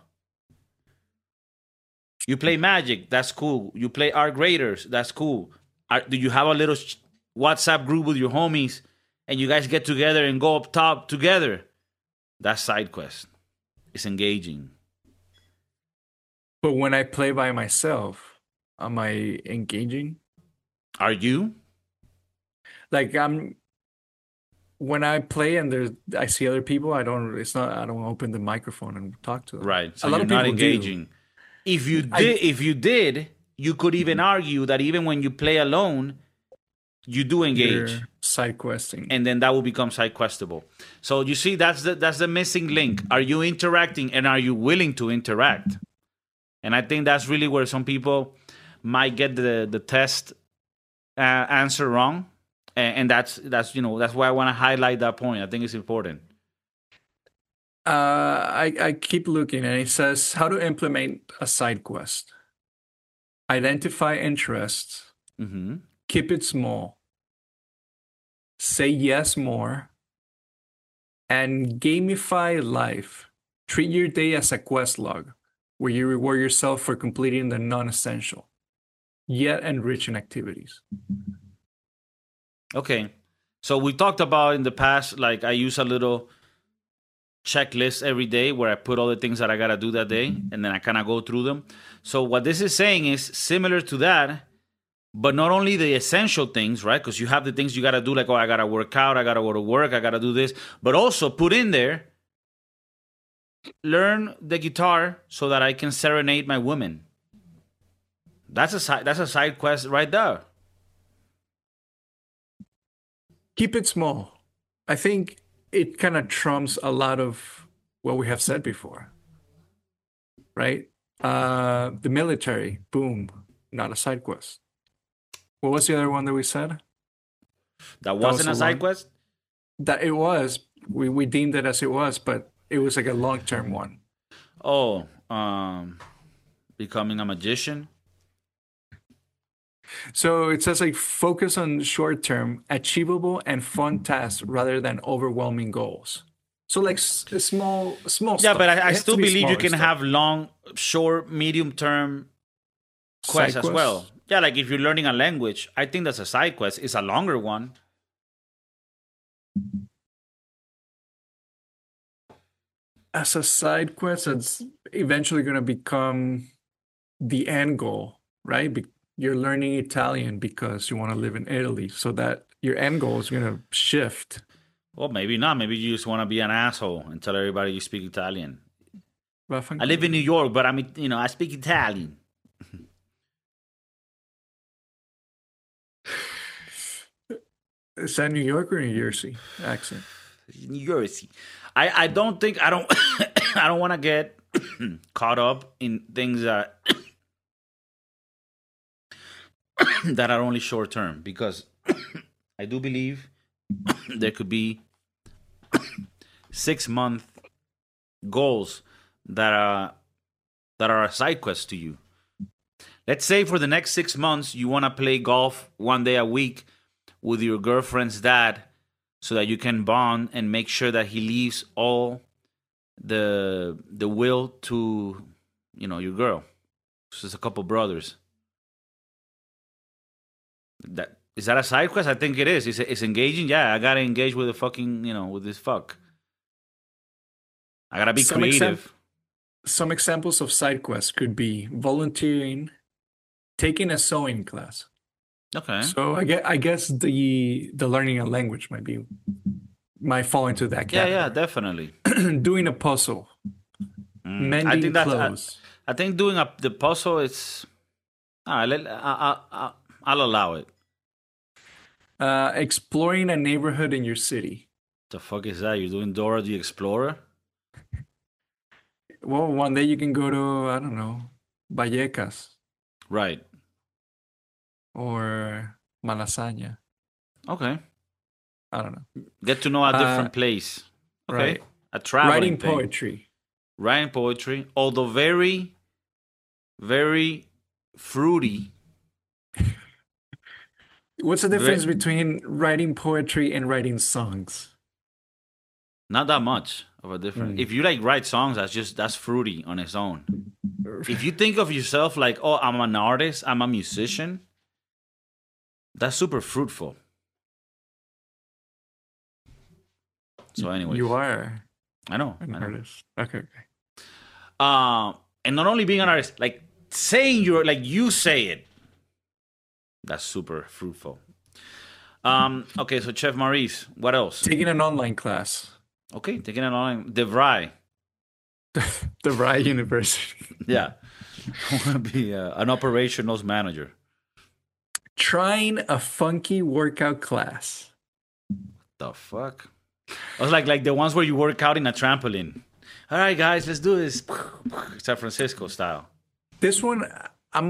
[SPEAKER 1] You play Magic, that's cool. You play Art Graders, that's cool. Do you have a little WhatsApp group with your homies, and you guys get together and go up top together? That's side quest. It's engaging.
[SPEAKER 2] But when I play by myself, am I engaging?
[SPEAKER 1] Are you?
[SPEAKER 2] Like when I play and I see other people, I don't open the microphone and talk to them.
[SPEAKER 1] Right. So
[SPEAKER 2] A lot
[SPEAKER 1] you're
[SPEAKER 2] of
[SPEAKER 1] not
[SPEAKER 2] people do.
[SPEAKER 1] engaging. If you did, you could even argue that even when you play alone, you do engage.
[SPEAKER 2] You're side questing.
[SPEAKER 1] And then that will become side questable. So you see, that's the missing link. Are you interacting, and are you willing to interact? And I think that's really where some people might get the test answer wrong. And that's why I want to highlight that point. I think it's important.
[SPEAKER 2] I keep looking, and it says how to implement a side quest. Identify interests.
[SPEAKER 1] Mm-hmm.
[SPEAKER 2] Keep it small. Say yes more. And gamify life. Treat your day as a quest log, where you reward yourself for completing the non-essential, yet enriching activities.
[SPEAKER 1] Okay. So we talked about in the past, like I use a little checklist every day where I put all the things that I got to do that day, and then I kind of go through them. So what this is saying is similar to that, but not only the essential things, right? Because you have the things you got to do, like, oh, I got to work out, I got to go to work, I got to do this, but also put in there, learn the guitar so that I can serenade my women. That's a side quest right there.
[SPEAKER 2] Keep it small. I think it kind of trumps a lot of what we have said before, right? The military. Boom. Not a side quest. What was the other one that we said?
[SPEAKER 1] That
[SPEAKER 2] That was
[SPEAKER 1] wasn't
[SPEAKER 2] a
[SPEAKER 1] a side
[SPEAKER 2] long.
[SPEAKER 1] quest.
[SPEAKER 2] That it was. We deemed it as it was, but it was like a long-term one.
[SPEAKER 1] Oh, becoming a magician.
[SPEAKER 2] So it says like focus on short-term, achievable, and fun tasks rather than overwhelming goals. So like small
[SPEAKER 1] Yeah, but
[SPEAKER 2] stuff.
[SPEAKER 1] I
[SPEAKER 2] It has to
[SPEAKER 1] still
[SPEAKER 2] be
[SPEAKER 1] believe you
[SPEAKER 2] smaller
[SPEAKER 1] can
[SPEAKER 2] stuff.
[SPEAKER 1] have long, short, medium term quests
[SPEAKER 2] Side
[SPEAKER 1] as well.
[SPEAKER 2] quests.
[SPEAKER 1] Yeah, like if you're learning a language, I think that's a side quest. It's a longer one.
[SPEAKER 2] As a side quest, it's eventually going to become the end goal, right? You're learning Italian because you want to live in Italy, so that your end goal is going to shift.
[SPEAKER 1] Well, maybe not. Maybe you just want to be an asshole and tell everybody you speak Italian. I live in New York, but I speak Italian.
[SPEAKER 2] Is that New York or New Jersey accent?
[SPEAKER 1] New Jersey. I don't think I don't I don't want to get caught up in things that that are only short term because I do believe there could be 6 month goals that are a side quest to you. Let's say for the next 6 months you want to play golf 1 day a week with your girlfriend's dad so that you can bond and make sure that he leaves all the will to your girl. So it's a couple brothers. That is that a side quest? I think it is. It's engaging. Yeah, I gotta engage with the fucking with this fuck. I gotta be
[SPEAKER 2] Some
[SPEAKER 1] creative.
[SPEAKER 2] some examples of side quests could be volunteering, taking a sewing class.
[SPEAKER 1] Okay.
[SPEAKER 2] So I guess the learning a language might fall into that
[SPEAKER 1] Yeah,
[SPEAKER 2] category.
[SPEAKER 1] definitely.
[SPEAKER 2] Doing a puzzle,
[SPEAKER 1] I
[SPEAKER 2] mending
[SPEAKER 1] think that's.
[SPEAKER 2] clothes,
[SPEAKER 1] I think doing the puzzle is. All right, I'll allow it.
[SPEAKER 2] exploring a neighborhood in your city.
[SPEAKER 1] The fuck is that? You're doing Dora the Explorer?
[SPEAKER 2] Well, one day you can go to, I don't know, Vallecas
[SPEAKER 1] Right.
[SPEAKER 2] or Malasaña.
[SPEAKER 1] Okay.
[SPEAKER 2] I don't know.
[SPEAKER 1] Get to know a different place. Okay.
[SPEAKER 2] Right.
[SPEAKER 1] A traveling
[SPEAKER 2] Writing
[SPEAKER 1] thing.
[SPEAKER 2] poetry.
[SPEAKER 1] Writing poetry, although very, very fruity.
[SPEAKER 2] What's the difference between writing poetry and writing songs?
[SPEAKER 1] Not that much of a difference. If you like write songs, that's fruity on its own. If you think of yourself like, oh, I'm an artist, I'm a musician, that's super fruitful. So anyway,
[SPEAKER 2] You are
[SPEAKER 1] I know.
[SPEAKER 2] an artist. Okay.
[SPEAKER 1] And not only being an artist, like saying you say it. That's super fruitful. Okay, so Chef Maurice, what else?
[SPEAKER 2] Taking an online class.
[SPEAKER 1] Okay, taking it online. DeVry.
[SPEAKER 2] The Rye University.
[SPEAKER 1] Yeah. I want to be an operations manager.
[SPEAKER 2] Trying a funky workout class.
[SPEAKER 1] The fuck? I was like the ones where you work out in a trampoline. All right, guys, let's do this. San Francisco style.
[SPEAKER 2] This one, I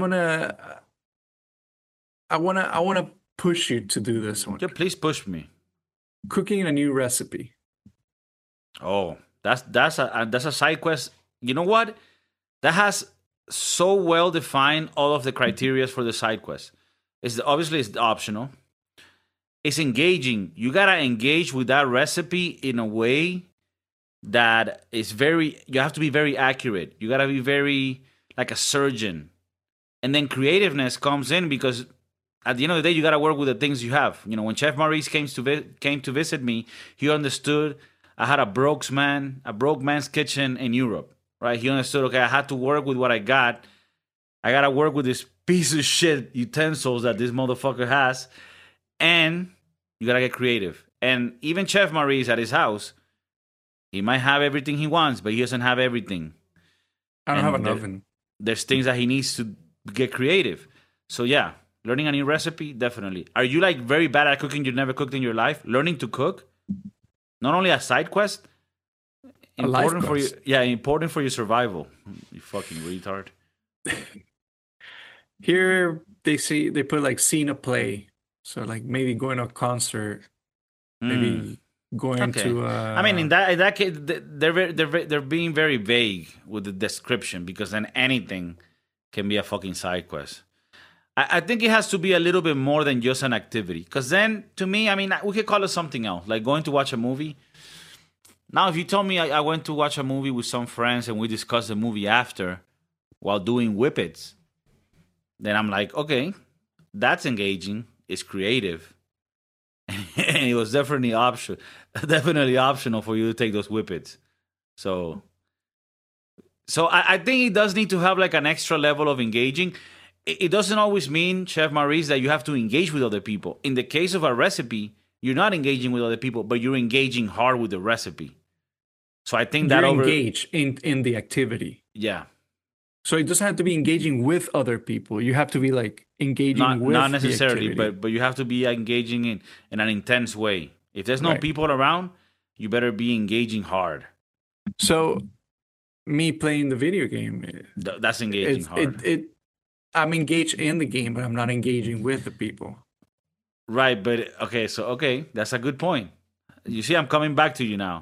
[SPEAKER 2] wanna push you to do this one.
[SPEAKER 1] Yeah, please push me.
[SPEAKER 2] Cooking a new recipe.
[SPEAKER 1] Oh, that's a side quest. You know what? That has so well defined all of the criteria for the side quest. Obviously it's optional. It's engaging. You gotta engage with that recipe in a way that is very. You have to be very accurate. You gotta be very like a surgeon, and then creativeness comes in because at the end of the day, you gotta work with the things you have. When Chef Maurice came to visit me, he understood I had a broke man's kitchen in Europe, right? He understood, okay, I had to work with what I got. I gotta work with this piece of shit utensils that this motherfucker has, and you gotta get creative. And even Chef Maurice at his house, he might have everything he wants, but he doesn't have everything.
[SPEAKER 2] I don't have
[SPEAKER 1] And
[SPEAKER 2] an oven.
[SPEAKER 1] There's things that he needs to get creative. So yeah, learning a new recipe, definitely. Are you like very bad at cooking? You've never cooked in your life? Learning to cook, not only a side quest,
[SPEAKER 2] A life
[SPEAKER 1] important for you.
[SPEAKER 2] quest.
[SPEAKER 1] Yeah, important for your survival. You fucking retard.
[SPEAKER 2] Here they say they put like scene a play. So like maybe going to a concert,
[SPEAKER 1] Hmm.
[SPEAKER 2] maybe going
[SPEAKER 1] Okay.
[SPEAKER 2] to
[SPEAKER 1] I mean, in that case, they're being very vague with the description because then anything can be a fucking side quest. I think it has to be a little bit more than just an activity. Because then, to me, I mean, we could call it something else, like going to watch a movie. Now, if you told me I went to watch a movie with some friends and we discussed the movie after while doing whippets, then I'm like, okay, that's engaging. It's creative. And it was definitely optional for you to take those whippets. So, so I think it does need to have like an extra level of engaging. It doesn't always mean, Chef Maurice, that you have to engage with other people. In the case of a recipe, you're not engaging with other people, but you're engaging hard with the recipe. So I think that
[SPEAKER 2] you're
[SPEAKER 1] over,
[SPEAKER 2] engaged in the activity.
[SPEAKER 1] yeah,
[SPEAKER 2] So it doesn't have to be engaging with other people. You have to be like engaging
[SPEAKER 1] not
[SPEAKER 2] with the
[SPEAKER 1] necessarily,
[SPEAKER 2] activity.
[SPEAKER 1] but you have to be engaging in an intense way. If there's no
[SPEAKER 2] Right.
[SPEAKER 1] people around, you better be engaging hard.
[SPEAKER 2] So me playing the video game,
[SPEAKER 1] That's engaging
[SPEAKER 2] it's
[SPEAKER 1] hard.
[SPEAKER 2] I'm engaged in the game, but I'm not engaging with the people.
[SPEAKER 1] Right, but okay, that's a good point. You see, I'm coming back to you now.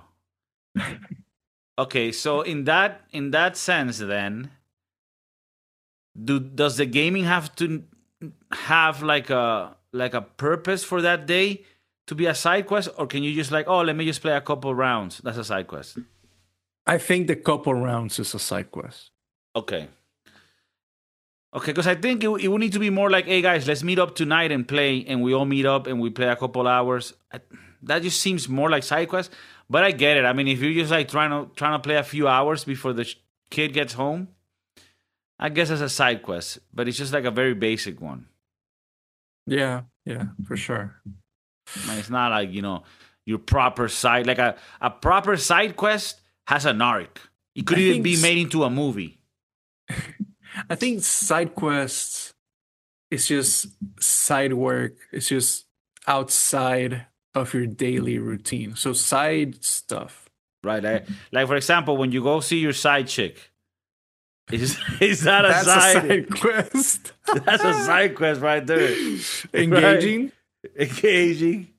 [SPEAKER 1] Okay, so in that sense, then, does the gaming have to have like a purpose for that day to be a side quest, or can you just like, oh, let me just play a couple rounds? That's a side quest.
[SPEAKER 2] I think the couple rounds is a side quest.
[SPEAKER 1] Okay. Okay, because I think it would need to be more like, hey guys, let's meet up tonight and play, and we all meet up and we play a couple hours. That just seems more like side quest. But I get it. I mean, if you're just like trying to play a few hours before the kid gets home, I guess it's a side quest. But it's just like a very basic one.
[SPEAKER 2] Yeah, yeah, for sure.
[SPEAKER 1] I mean, it's not like your proper side like a proper side quest has an arc. It could
[SPEAKER 2] I
[SPEAKER 1] even
[SPEAKER 2] think
[SPEAKER 1] be made into a movie.
[SPEAKER 2] I think side quests is just side work. It's just outside of your daily routine. So side stuff.
[SPEAKER 1] Right? Like for example, when you go see your side chick, is that a
[SPEAKER 2] That's a
[SPEAKER 1] side?
[SPEAKER 2] side quest.
[SPEAKER 1] That's a side quest right there. Right?
[SPEAKER 2] Engaging,
[SPEAKER 1] Engaging.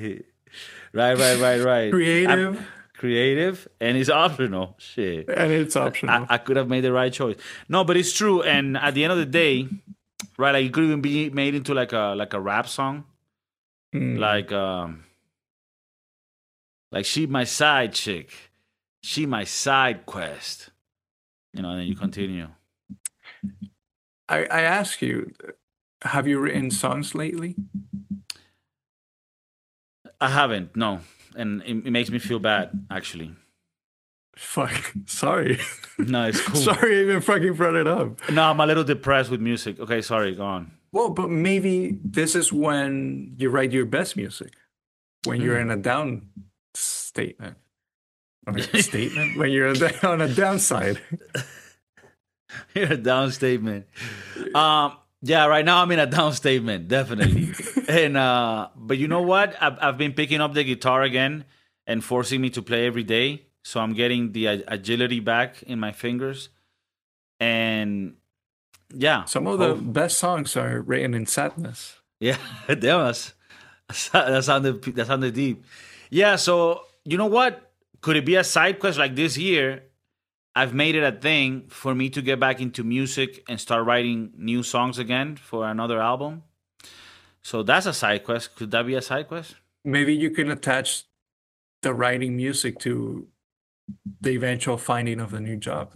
[SPEAKER 1] Right.
[SPEAKER 2] creative,
[SPEAKER 1] Creative, and it's optional. Shit.
[SPEAKER 2] and it's optional.
[SPEAKER 1] I could have made the right choice. No, but it's true. And at the end of the day, right, like it could even be made into like a rap song.
[SPEAKER 2] Mm.
[SPEAKER 1] Like she my side chick. She my side quest. And then you continue.
[SPEAKER 2] I ask you, have you written songs lately?
[SPEAKER 1] I haven't, no. And it makes me feel bad, actually.
[SPEAKER 2] Fuck, sorry.
[SPEAKER 1] No, it's cool.
[SPEAKER 2] Sorry I even fucking brought it up.
[SPEAKER 1] No, I'm a little depressed with music. Okay, sorry, go on.
[SPEAKER 2] Well, but maybe this is when you write your best music, when you're in a down statement. Or statement? When you're on a downside.
[SPEAKER 1] You're a down statement. Yeah, right now I'm in a down statement, definitely. And but you know what? I've been picking up the guitar again and forcing me to play every day. So I'm getting the agility back in my fingers. And yeah,
[SPEAKER 2] Some of the best songs are written in sadness.
[SPEAKER 1] yeah, that sounded deep. Yeah, so you know what? Could it be a side quest like this year? I've made it a thing for me to get back into music and start writing new songs again for another album. So that's a side quest. Could that be a side quest?
[SPEAKER 2] Maybe you can attach the writing music to the eventual finding of the new job.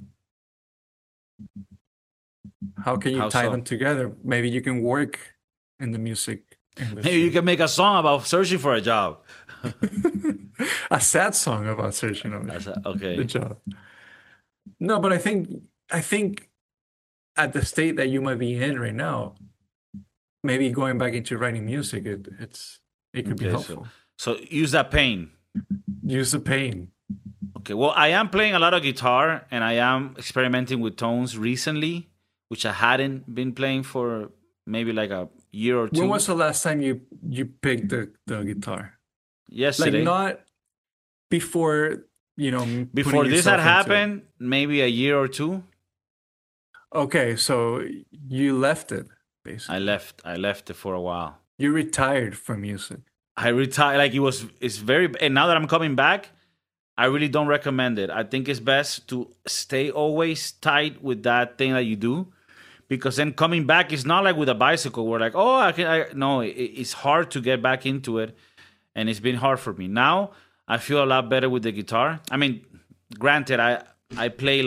[SPEAKER 2] How can you
[SPEAKER 1] How
[SPEAKER 2] tie
[SPEAKER 1] so?
[SPEAKER 2] them together? Maybe you can work in the music
[SPEAKER 1] Maybe you
[SPEAKER 2] industry.
[SPEAKER 1] can make a song about searching for a job.
[SPEAKER 2] A sad song about searching of the
[SPEAKER 1] Okay.
[SPEAKER 2] job. No, but I think at the state that you might be in right now, maybe going back into writing music, it could be
[SPEAKER 1] Okay.
[SPEAKER 2] helpful.
[SPEAKER 1] So use that pain.
[SPEAKER 2] Use the pain.
[SPEAKER 1] Okay. Well, I am playing a lot of guitar and I am experimenting with tones recently, which I hadn't been playing for maybe like a year or two.
[SPEAKER 2] When was the last time you picked the guitar? Like
[SPEAKER 1] Yesterday.
[SPEAKER 2] not before,
[SPEAKER 1] Before
[SPEAKER 2] putting
[SPEAKER 1] this had
[SPEAKER 2] yourself into it.
[SPEAKER 1] happened, maybe a year or two.
[SPEAKER 2] Okay, so you left it basically.
[SPEAKER 1] I left it for a while.
[SPEAKER 2] You retired from music.
[SPEAKER 1] I retired. Like it's very. And now that I'm coming back, I really don't recommend it. I think it's best to stay always tight with that thing that you do, because then coming back is not like with a bicycle where like, oh, I can. No, it's hard to get back into it, and it's been hard for me. Now I feel a lot better with the guitar. I mean, granted, I play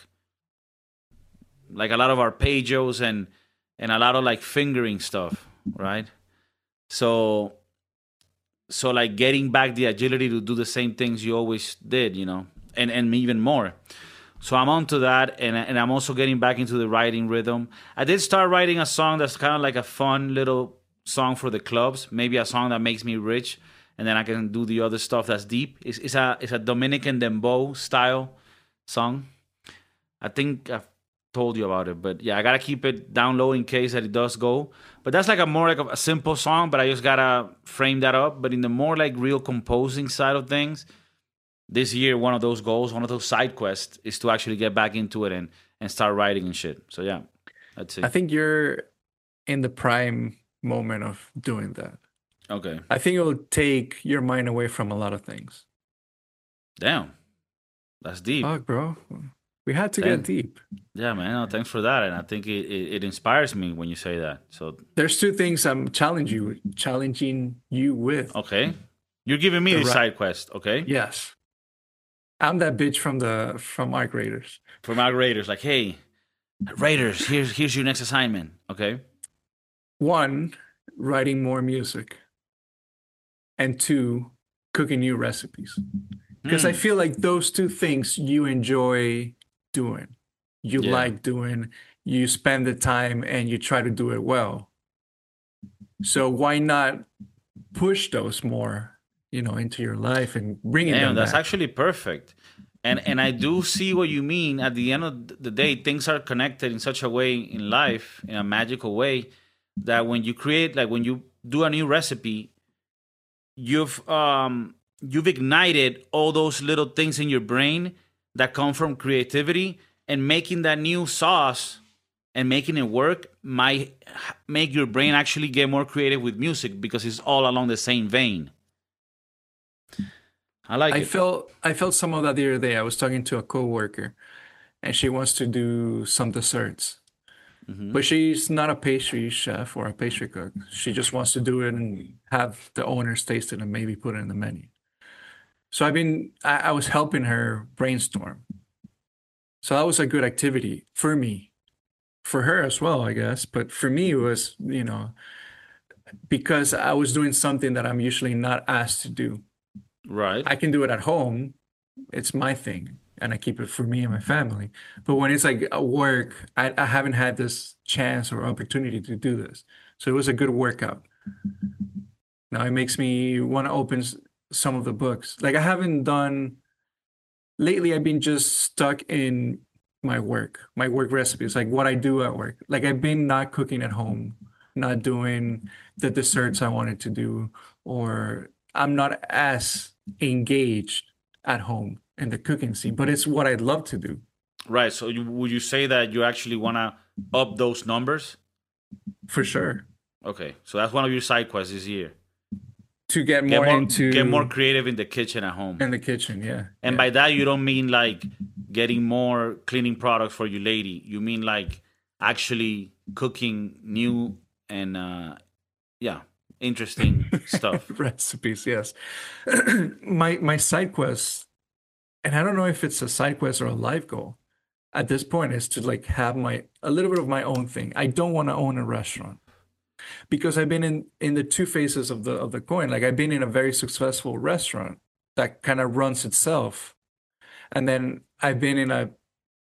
[SPEAKER 1] like a lot of arpeggios and a lot of like fingering stuff, right? So like getting back the agility to do the same things you always did, and even more. So I'm onto that, and I'm also getting back into the writing rhythm. I did start writing a song that's kind of like a fun little song for the clubs, maybe a song that makes me rich, and then I can do the other stuff that's deep. It's a Dominican dembow style song. I think I've told you about it, but yeah, I gotta keep it down low in case that it does go. But that's like a more like a simple song, but I just gotta frame that up. But in the more like real composing side of things, this year one of those goals, one of those side quests, is to actually get back into it and start writing and shit. So yeah, that's
[SPEAKER 2] I
[SPEAKER 1] it.
[SPEAKER 2] think you're in the prime moment of doing that.
[SPEAKER 1] Okay.
[SPEAKER 2] I think it will take your mind away from a lot of things.
[SPEAKER 1] Damn, that's deep.
[SPEAKER 2] Fuck, bro. We had to get
[SPEAKER 1] Thank,
[SPEAKER 2] deep.
[SPEAKER 1] yeah, man. No, thanks for that, and I think it inspires me when you say that. So
[SPEAKER 2] There's two things I'm challenging you with.
[SPEAKER 1] okay, you're giving me
[SPEAKER 2] The
[SPEAKER 1] the
[SPEAKER 2] right.
[SPEAKER 1] side quest. Okay,
[SPEAKER 2] Yes. I'm that bitch from Arc Raiders.
[SPEAKER 1] for my Raiders, like, hey, Raiders, here's your next assignment. Okay.
[SPEAKER 2] One, writing more music, and two, cooking new recipes. Because I
[SPEAKER 1] Hmm.
[SPEAKER 2] feel like those two things you enjoy doing, you
[SPEAKER 1] Yeah.
[SPEAKER 2] like doing, you spend the time and you try to do it well. So why not push those more, into your life and bringing
[SPEAKER 1] Damn,
[SPEAKER 2] them
[SPEAKER 1] that's
[SPEAKER 2] back?
[SPEAKER 1] actually perfect. And I do see what you mean. At the end of the day, things are connected in such a way in life, in a magical way, that when you create, like when you do a new recipe, you've ignited all those little things in your brain that come from creativity, and making that new sauce and making it work might make your brain actually get more creative with music because it's all along the same vein. I like
[SPEAKER 2] I
[SPEAKER 1] it.
[SPEAKER 2] felt I felt some of that the other day. I was talking to a coworker and she wants to do some desserts.
[SPEAKER 1] Hmm.
[SPEAKER 2] But she's not a pastry chef or a pastry cook. She just wants to do it and have the owners taste it and maybe put it in the menu. So I was helping her brainstorm. So that was a good activity for me, for her as well, I guess. But for me, it was, because I was doing something that I'm usually not asked to do.
[SPEAKER 1] Right.
[SPEAKER 2] I can do it at home. It's my thing. And I keep it for me and my family. But when it's like at work, I haven't had this chance or opportunity to do this. So it was a good workout. Now it makes me want to open some of the books. Like I haven't done lately. I've been just stuck in my work recipes, like what I do at work. Like I've been not cooking at home, not doing the desserts I wanted to do, or I'm not as engaged at home in the cooking scene, but it's what I'd love to do
[SPEAKER 1] Right. So would you say that you actually want to up those numbers?
[SPEAKER 2] for sure.
[SPEAKER 1] Okay. So that's one of your side quests this year.
[SPEAKER 2] To get
[SPEAKER 1] Get
[SPEAKER 2] more
[SPEAKER 1] more
[SPEAKER 2] into
[SPEAKER 1] creative in the kitchen at home.
[SPEAKER 2] in the kitchen, yeah,
[SPEAKER 1] And
[SPEAKER 2] yeah.
[SPEAKER 1] by that you don't mean like getting more cleaning products for your lady. You mean like actually cooking new and yeah, interesting stuff.
[SPEAKER 2] Recipes, yes. My side quest, and I don't know if it's a side quest or a life goal at this point, is to like have my a little bit of my own thing. I don't want to own a restaurant because I've been in the two faces of the coin. Like I've been in a very successful restaurant that kind of runs itself, and then I've been in a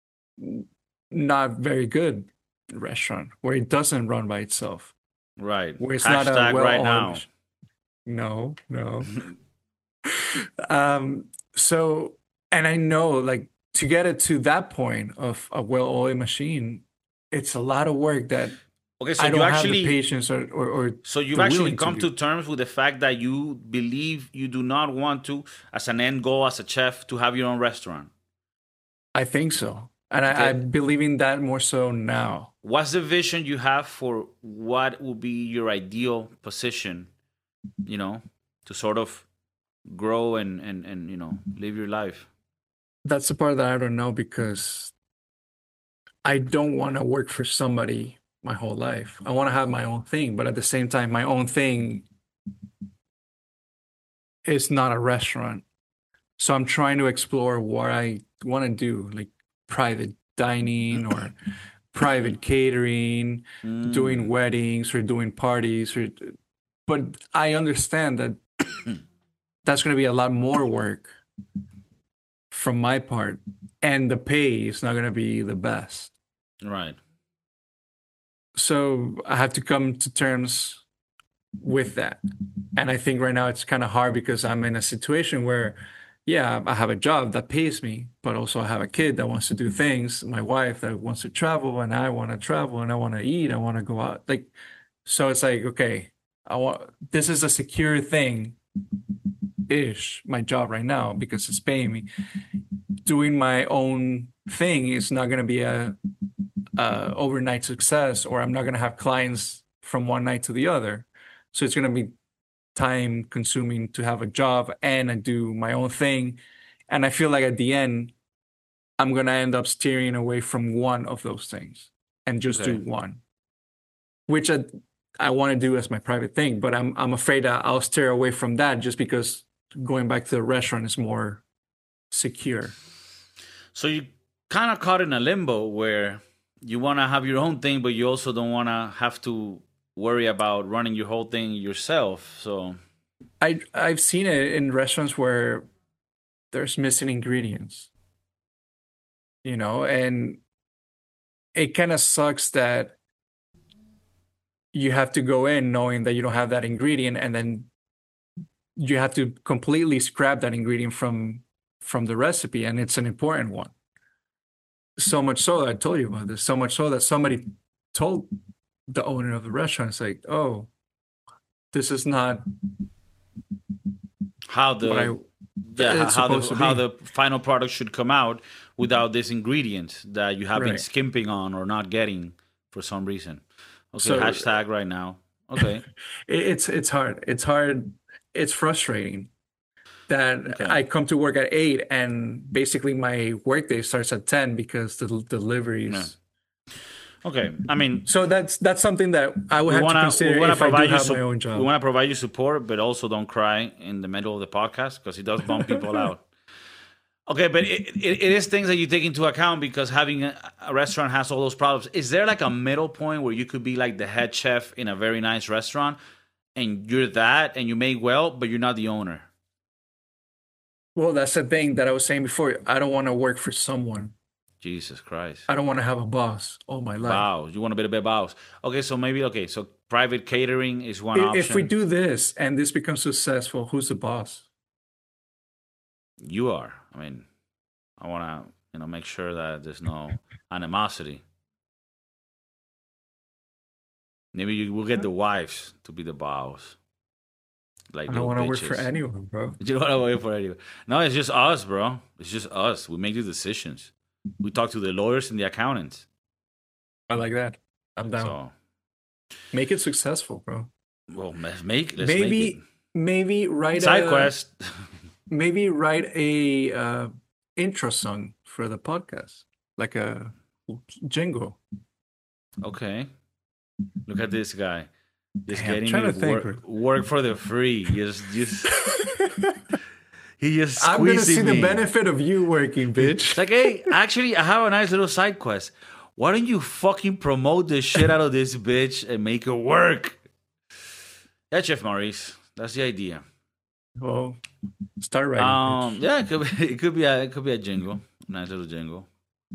[SPEAKER 2] not very good restaurant where it doesn't run by itself,
[SPEAKER 1] Right.
[SPEAKER 2] where it's not a
[SPEAKER 1] Hashtag right
[SPEAKER 2] well-oiled
[SPEAKER 1] now.
[SPEAKER 2] machine. No, no. So, and I know like to get it to that point of a well-oiled machine, it's a lot of work that
[SPEAKER 1] Okay,
[SPEAKER 2] I don't have the patience or
[SPEAKER 1] so you've
[SPEAKER 2] the
[SPEAKER 1] actually
[SPEAKER 2] willing to
[SPEAKER 1] come
[SPEAKER 2] do.
[SPEAKER 1] to terms with the fact that you believe you do not want to, as an end goal, as a chef, to have your own restaurant.
[SPEAKER 2] I think so. And I
[SPEAKER 1] Okay.
[SPEAKER 2] believe in that more so now.
[SPEAKER 1] What's the vision you have for what will be your ideal position, you know, to sort of grow and live your life?
[SPEAKER 2] That's the part that I don't know because I don't want to work for somebody my whole life. I want to have my own thing, but at the same time, my own thing is not a restaurant. So I'm trying to explore what I want to do, like private dining or private catering, doing
[SPEAKER 1] Mm.
[SPEAKER 2] weddings or doing parties or but I understand that that's going to be a lot more work from my part and the pay is not going to be the best.
[SPEAKER 1] Right.
[SPEAKER 2] So I have to come to terms with that. And I think right now it's kind of hard because I'm in a situation where, yeah, I have a job that pays me, but also I have a kid that wants to do things, my wife that wants to travel, and I want to travel and I want to eat, I want to go out. Like, so it's like, okay, I want this is a secure thing ish, my job right now because it's paying me. Doing my own thing is not going to be a overnight success, or I'm not going to have clients from one night to the other. So it's going to be time consuming to have a job and I do my own thing. And I feel like at the end, I'm going to end up steering away from one of those things and just do
[SPEAKER 1] Okay.
[SPEAKER 2] one, which I want to do as my private thing. But I'm afraid that I'll steer away from that just because going back to the restaurant is more secure.
[SPEAKER 1] So you kind of caught in a limbo where you want to have your own thing, but you also don't want to have to worry about running your whole thing yourself. So,
[SPEAKER 2] I've seen it in restaurants where there's missing ingredients, and it kind of sucks that you have to go in knowing that you don't have that ingredient and then you have to completely scrap that ingredient from the recipe and it's an important one. So much so that I told you about this, so much so that somebody told the owner of the restaurant, it's like, oh, this is not
[SPEAKER 1] how
[SPEAKER 2] what
[SPEAKER 1] the
[SPEAKER 2] it's supposed to
[SPEAKER 1] how
[SPEAKER 2] be.
[SPEAKER 1] the final product should come out without this ingredient that you have been
[SPEAKER 2] Right.
[SPEAKER 1] skimping on or not getting for some reason. Okay,
[SPEAKER 2] So
[SPEAKER 1] hashtag right now. Okay,
[SPEAKER 2] it's hard. It's hard. It's frustrating that
[SPEAKER 1] okay,
[SPEAKER 2] I come to work at 8 and basically my workday starts at 10 because the
[SPEAKER 1] yeah,
[SPEAKER 2] deliveries.
[SPEAKER 1] okay. I mean,
[SPEAKER 2] So that's something that I would
[SPEAKER 1] we
[SPEAKER 2] have to
[SPEAKER 1] wanna we
[SPEAKER 2] consider
[SPEAKER 1] wanna
[SPEAKER 2] if I do
[SPEAKER 1] provide you
[SPEAKER 2] have my own
[SPEAKER 1] we
[SPEAKER 2] job.
[SPEAKER 1] wanna provide you support, but also don't cry in the middle of the podcast because it does bump people out. Okay, but it is things that you take into account because having a restaurant has all those problems. Is there like a middle point where you could be like the head chef in a very nice restaurant and you're that and you make well, but you're not the owner?
[SPEAKER 2] Well, that's the thing that I was saying before. I don't want to work for someone.
[SPEAKER 1] Jesus Christ.
[SPEAKER 2] I don't want to have a boss all my life.
[SPEAKER 1] Bows. You want a bit of a bows. Okay, so maybe, okay, so private catering is one
[SPEAKER 2] If we
[SPEAKER 1] option.
[SPEAKER 2] do this and this becomes successful, who's the boss?
[SPEAKER 1] You are. I mean, I want to, make sure that there's no animosity. Maybe you will get the wives to be the bows, like
[SPEAKER 2] I don't
[SPEAKER 1] little
[SPEAKER 2] want to work for
[SPEAKER 1] bitches.
[SPEAKER 2] anyone, bro.
[SPEAKER 1] You don't want to wait for anyone. No, it's just us, bro. It's just us. We make the decisions. We talk to the lawyers and the accountants.
[SPEAKER 2] I like that. I'm down.
[SPEAKER 1] So,
[SPEAKER 2] Make it successful, bro.
[SPEAKER 1] well, let's make it.
[SPEAKER 2] Maybe write
[SPEAKER 1] Side
[SPEAKER 2] a
[SPEAKER 1] quest.
[SPEAKER 2] maybe write a intro song for the podcast, like a jingle.
[SPEAKER 1] Okay. Look at this guy. Just
[SPEAKER 2] Damn, I'm
[SPEAKER 1] getting
[SPEAKER 2] trying
[SPEAKER 1] me
[SPEAKER 2] to think.
[SPEAKER 1] work for the free. Just he just
[SPEAKER 2] I'm gonna see
[SPEAKER 1] squeezing
[SPEAKER 2] the
[SPEAKER 1] me.
[SPEAKER 2] benefit of you working, bitch.
[SPEAKER 1] It's like, hey, actually, I have a nice little side quest. Why don't you fucking promote the shit out of this bitch and make it work? Yeah, Chef Maurice. That's the idea.
[SPEAKER 2] Well, start writing, bitch.
[SPEAKER 1] Yeah, it could be a jingle, nice little jingle.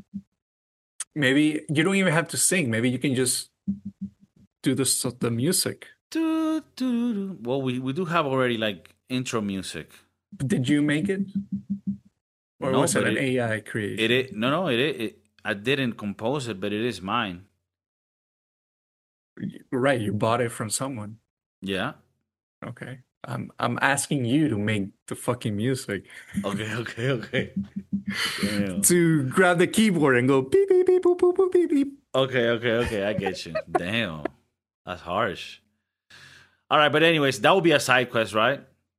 [SPEAKER 2] Maybe you don't even have to sing. Maybe you can just do the music.
[SPEAKER 1] Well, we do have already like intro music.
[SPEAKER 2] Did you make it, or
[SPEAKER 1] No,
[SPEAKER 2] was it
[SPEAKER 1] but
[SPEAKER 2] an AI creation?
[SPEAKER 1] it. I didn't compose it, but it is mine.
[SPEAKER 2] Right, you bought it from someone.
[SPEAKER 1] Yeah.
[SPEAKER 2] Okay. I'm asking you to make the fucking music.
[SPEAKER 1] Okay. Damn.
[SPEAKER 2] To grab the keyboard and go beep beep beep boop boop boop beep beep.
[SPEAKER 1] Okay. I get you. Damn. That's harsh. All right, but anyways, that would be a side quest, right?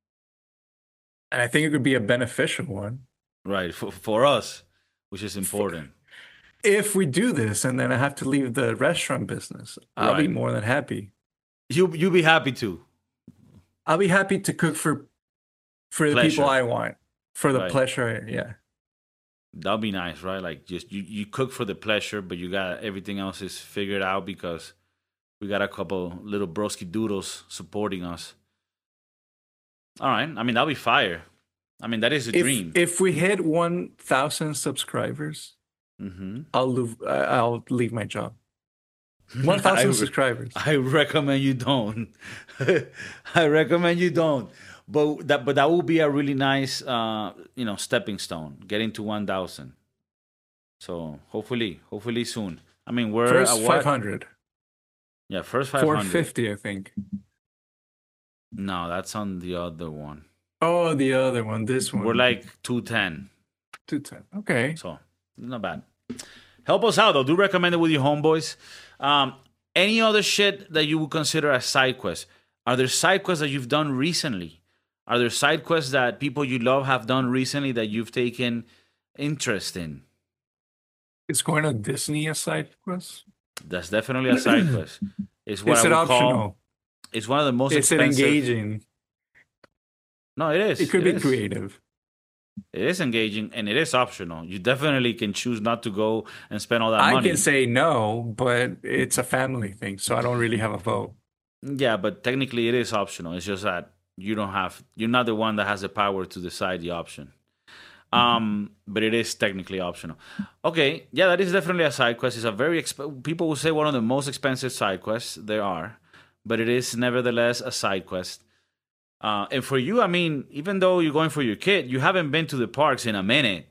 [SPEAKER 2] And I think it could be a beneficial one.
[SPEAKER 1] Right, for us, which is important.
[SPEAKER 2] If we do this and then I have to leave the restaurant business, I'll be
[SPEAKER 1] Right.
[SPEAKER 2] more than happy.
[SPEAKER 1] You be happy too.
[SPEAKER 2] I'll be happy to cook for the
[SPEAKER 1] Pleasure.
[SPEAKER 2] people I want, for the
[SPEAKER 1] Right.
[SPEAKER 2] pleasure. Yeah.
[SPEAKER 1] That'll be nice, right? Like just you cook for the pleasure, but you got everything else is figured out because we got a couple little broski doodles supporting us. All right. I mean, that'll be fire. I mean, that is a dream.
[SPEAKER 2] If we hit 1,000 subscribers,
[SPEAKER 1] Mm-hmm.
[SPEAKER 2] I'll leave my job. 1,000 subscribers.
[SPEAKER 1] I recommend you don't. I recommend you don't. But that will be a really nice stepping stone, getting to 1,000. So hopefully soon. I mean, we're
[SPEAKER 2] First
[SPEAKER 1] at what?
[SPEAKER 2] 500.
[SPEAKER 1] Yeah, first 500.
[SPEAKER 2] 450, I think.
[SPEAKER 1] No, that's on the other one.
[SPEAKER 2] Oh, the other one. This one.
[SPEAKER 1] We're like 210.
[SPEAKER 2] 210. Okay.
[SPEAKER 1] So not bad. Help us out though. Do recommend it with your homeboys. Any other shit that you would consider a side quest? Are there side quests that you've done recently? Are there side quests that people you love have done recently that you've taken interest in?
[SPEAKER 2] Is going to Disney a side quest?
[SPEAKER 1] That's definitely a side quest. It's what
[SPEAKER 2] Is
[SPEAKER 1] I
[SPEAKER 2] it
[SPEAKER 1] would
[SPEAKER 2] optional?
[SPEAKER 1] call. It's one of the most
[SPEAKER 2] Is it
[SPEAKER 1] expensive.
[SPEAKER 2] engaging?
[SPEAKER 1] No, it is.
[SPEAKER 2] It could be
[SPEAKER 1] is.
[SPEAKER 2] creative.
[SPEAKER 1] It is engaging and it is optional. You definitely can choose not to go and spend all that
[SPEAKER 2] I
[SPEAKER 1] money.
[SPEAKER 2] can say no, but it's a family thing, so I don't really have a vote.
[SPEAKER 1] Yeah, but technically it is optional. It's just that you're not the one that has the power to decide the option. But it is technically optional. Okay, yeah, that is definitely a side quest. It's a very people will say one of the most expensive side quests there are, but it is nevertheless a side quest. And for you, I mean, even though you're going for your kid, you haven't been to the parks in a minute.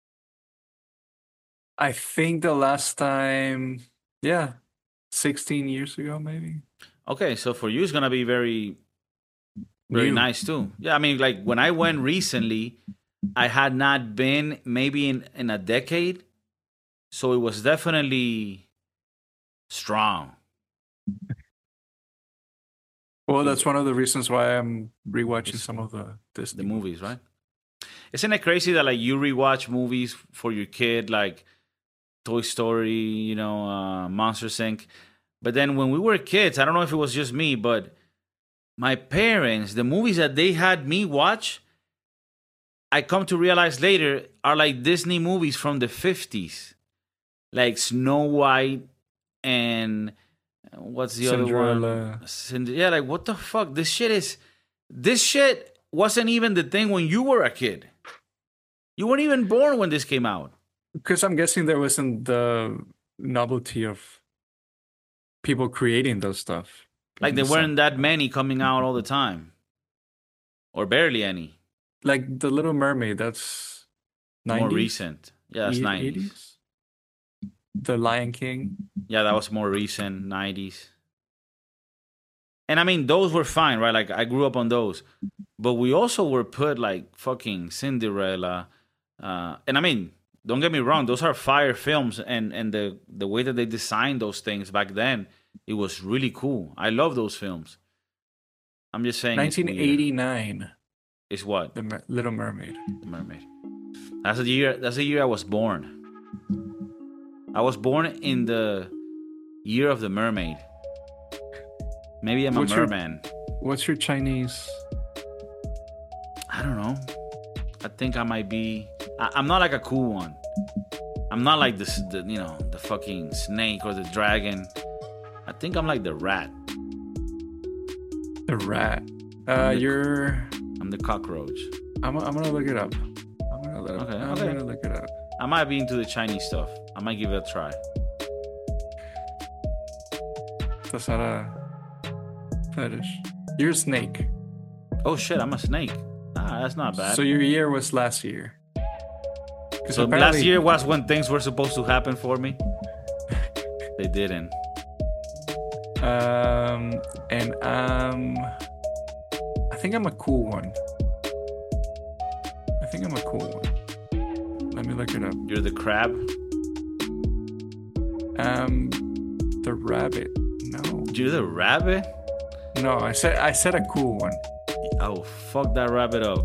[SPEAKER 2] I think the last time, 16 years ago, maybe.
[SPEAKER 1] Okay, so for you, it's gonna be very
[SPEAKER 2] New.
[SPEAKER 1] nice too. Yeah, I mean, like when I went recently, I had not been maybe in a decade, so it was definitely strong.
[SPEAKER 2] Well, that's one of the reasons why I'm rewatching some of the
[SPEAKER 1] The
[SPEAKER 2] Disney
[SPEAKER 1] movies, right? Isn't it crazy that like you rewatch movies for your kid, like Toy Story, Monsters Inc. But then when we were kids, I don't know if it was just me, but my parents, the movies that they had me watch, I come to realize later are like Disney movies from the 50s. Like Snow White and what's the
[SPEAKER 2] Cinderella.
[SPEAKER 1] other one? Yeah, like what the fuck? This shit wasn't even the thing when you were a kid. You weren't even born when this came out.
[SPEAKER 2] Because I'm guessing there wasn't the novelty of people creating those stuff.
[SPEAKER 1] Like there weren't that many coming out all the time. Or barely any.
[SPEAKER 2] Like The Little Mermaid, that's 90s?
[SPEAKER 1] More recent. Yeah, that's 90s.
[SPEAKER 2] 80s? The Lion King.
[SPEAKER 1] Yeah, that was more recent, 90s. And I mean, those were fine, right? Like I grew up on those. But we also were put like fucking Cinderella. And I mean, don't get me wrong, those are fire films, and the way that they designed those things back then, it was really cool. I love those films. I'm just saying
[SPEAKER 2] 1989.
[SPEAKER 1] Is what?
[SPEAKER 2] The Little Mermaid.
[SPEAKER 1] The Mermaid. That's the year I was born. I was born in the year of the mermaid. Maybe I'm a merman.
[SPEAKER 2] What's your Chinese?
[SPEAKER 1] I don't know. I think I might be. I'm not like a cool one. I'm not like this, the fucking snake or the dragon. I think I'm like the rat.
[SPEAKER 2] The rat.
[SPEAKER 1] I'm the cockroach.
[SPEAKER 2] I'm gonna look it up. I'm gonna look it up.
[SPEAKER 1] I might be into the Chinese stuff. I might give it a try.
[SPEAKER 2] That's not a fetish. You're a snake.
[SPEAKER 1] Oh shit, I'm a snake. That's not bad.
[SPEAKER 2] So your year was last year.
[SPEAKER 1] So last year was when things were supposed to happen for me. They didn't.
[SPEAKER 2] And I think I'm a cool one. I think I'm a cool one. Let me look it up.
[SPEAKER 1] You're the crab.
[SPEAKER 2] The rabbit. No.
[SPEAKER 1] You're the rabbit.
[SPEAKER 2] No, I said a cool one.
[SPEAKER 1] Oh, fuck that rabbit up.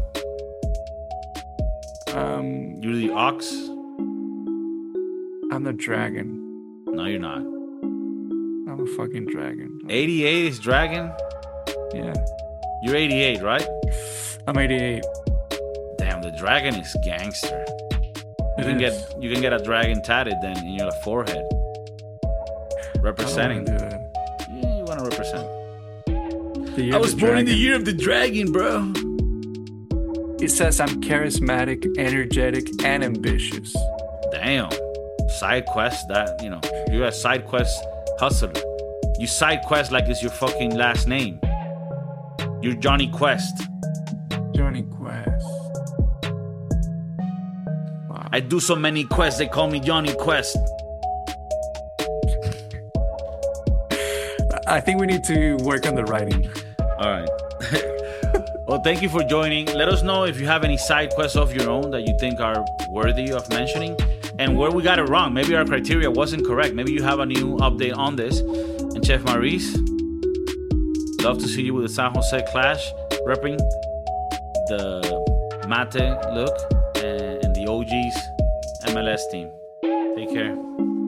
[SPEAKER 1] You're the ox.
[SPEAKER 2] I'm the dragon.
[SPEAKER 1] No, you're not.
[SPEAKER 2] I'm a fucking dragon.
[SPEAKER 1] 88 is dragon.
[SPEAKER 2] Yeah.
[SPEAKER 1] You're 88, right?
[SPEAKER 2] I'm 88.
[SPEAKER 1] Damn, the dragon is gangster. You can get a dragon tatted then in your forehead. Representing.
[SPEAKER 2] Yeah,
[SPEAKER 1] you want to represent.
[SPEAKER 2] I was born in the
[SPEAKER 1] year of the dragon, bro.
[SPEAKER 2] It says I'm charismatic, energetic, and ambitious.
[SPEAKER 1] Damn. Side quest that, you're a side quest hustler. You side quest like it's your fucking last name. You're Johnny Quest.
[SPEAKER 2] Johnny Quest. Wow.
[SPEAKER 1] I do so many quests, they call me Johnny Quest.
[SPEAKER 2] I think we need to work on the writing.
[SPEAKER 1] All right. Well, thank you for joining. Let us know if you have any side quests of your own that you think are worthy of mentioning and where we got it wrong. Maybe our criteria wasn't correct. Maybe you have a new update on this. And Chef Maurice, love to see you with the San Jose Clash, repping the mate look and the OG's MLS team. Take care.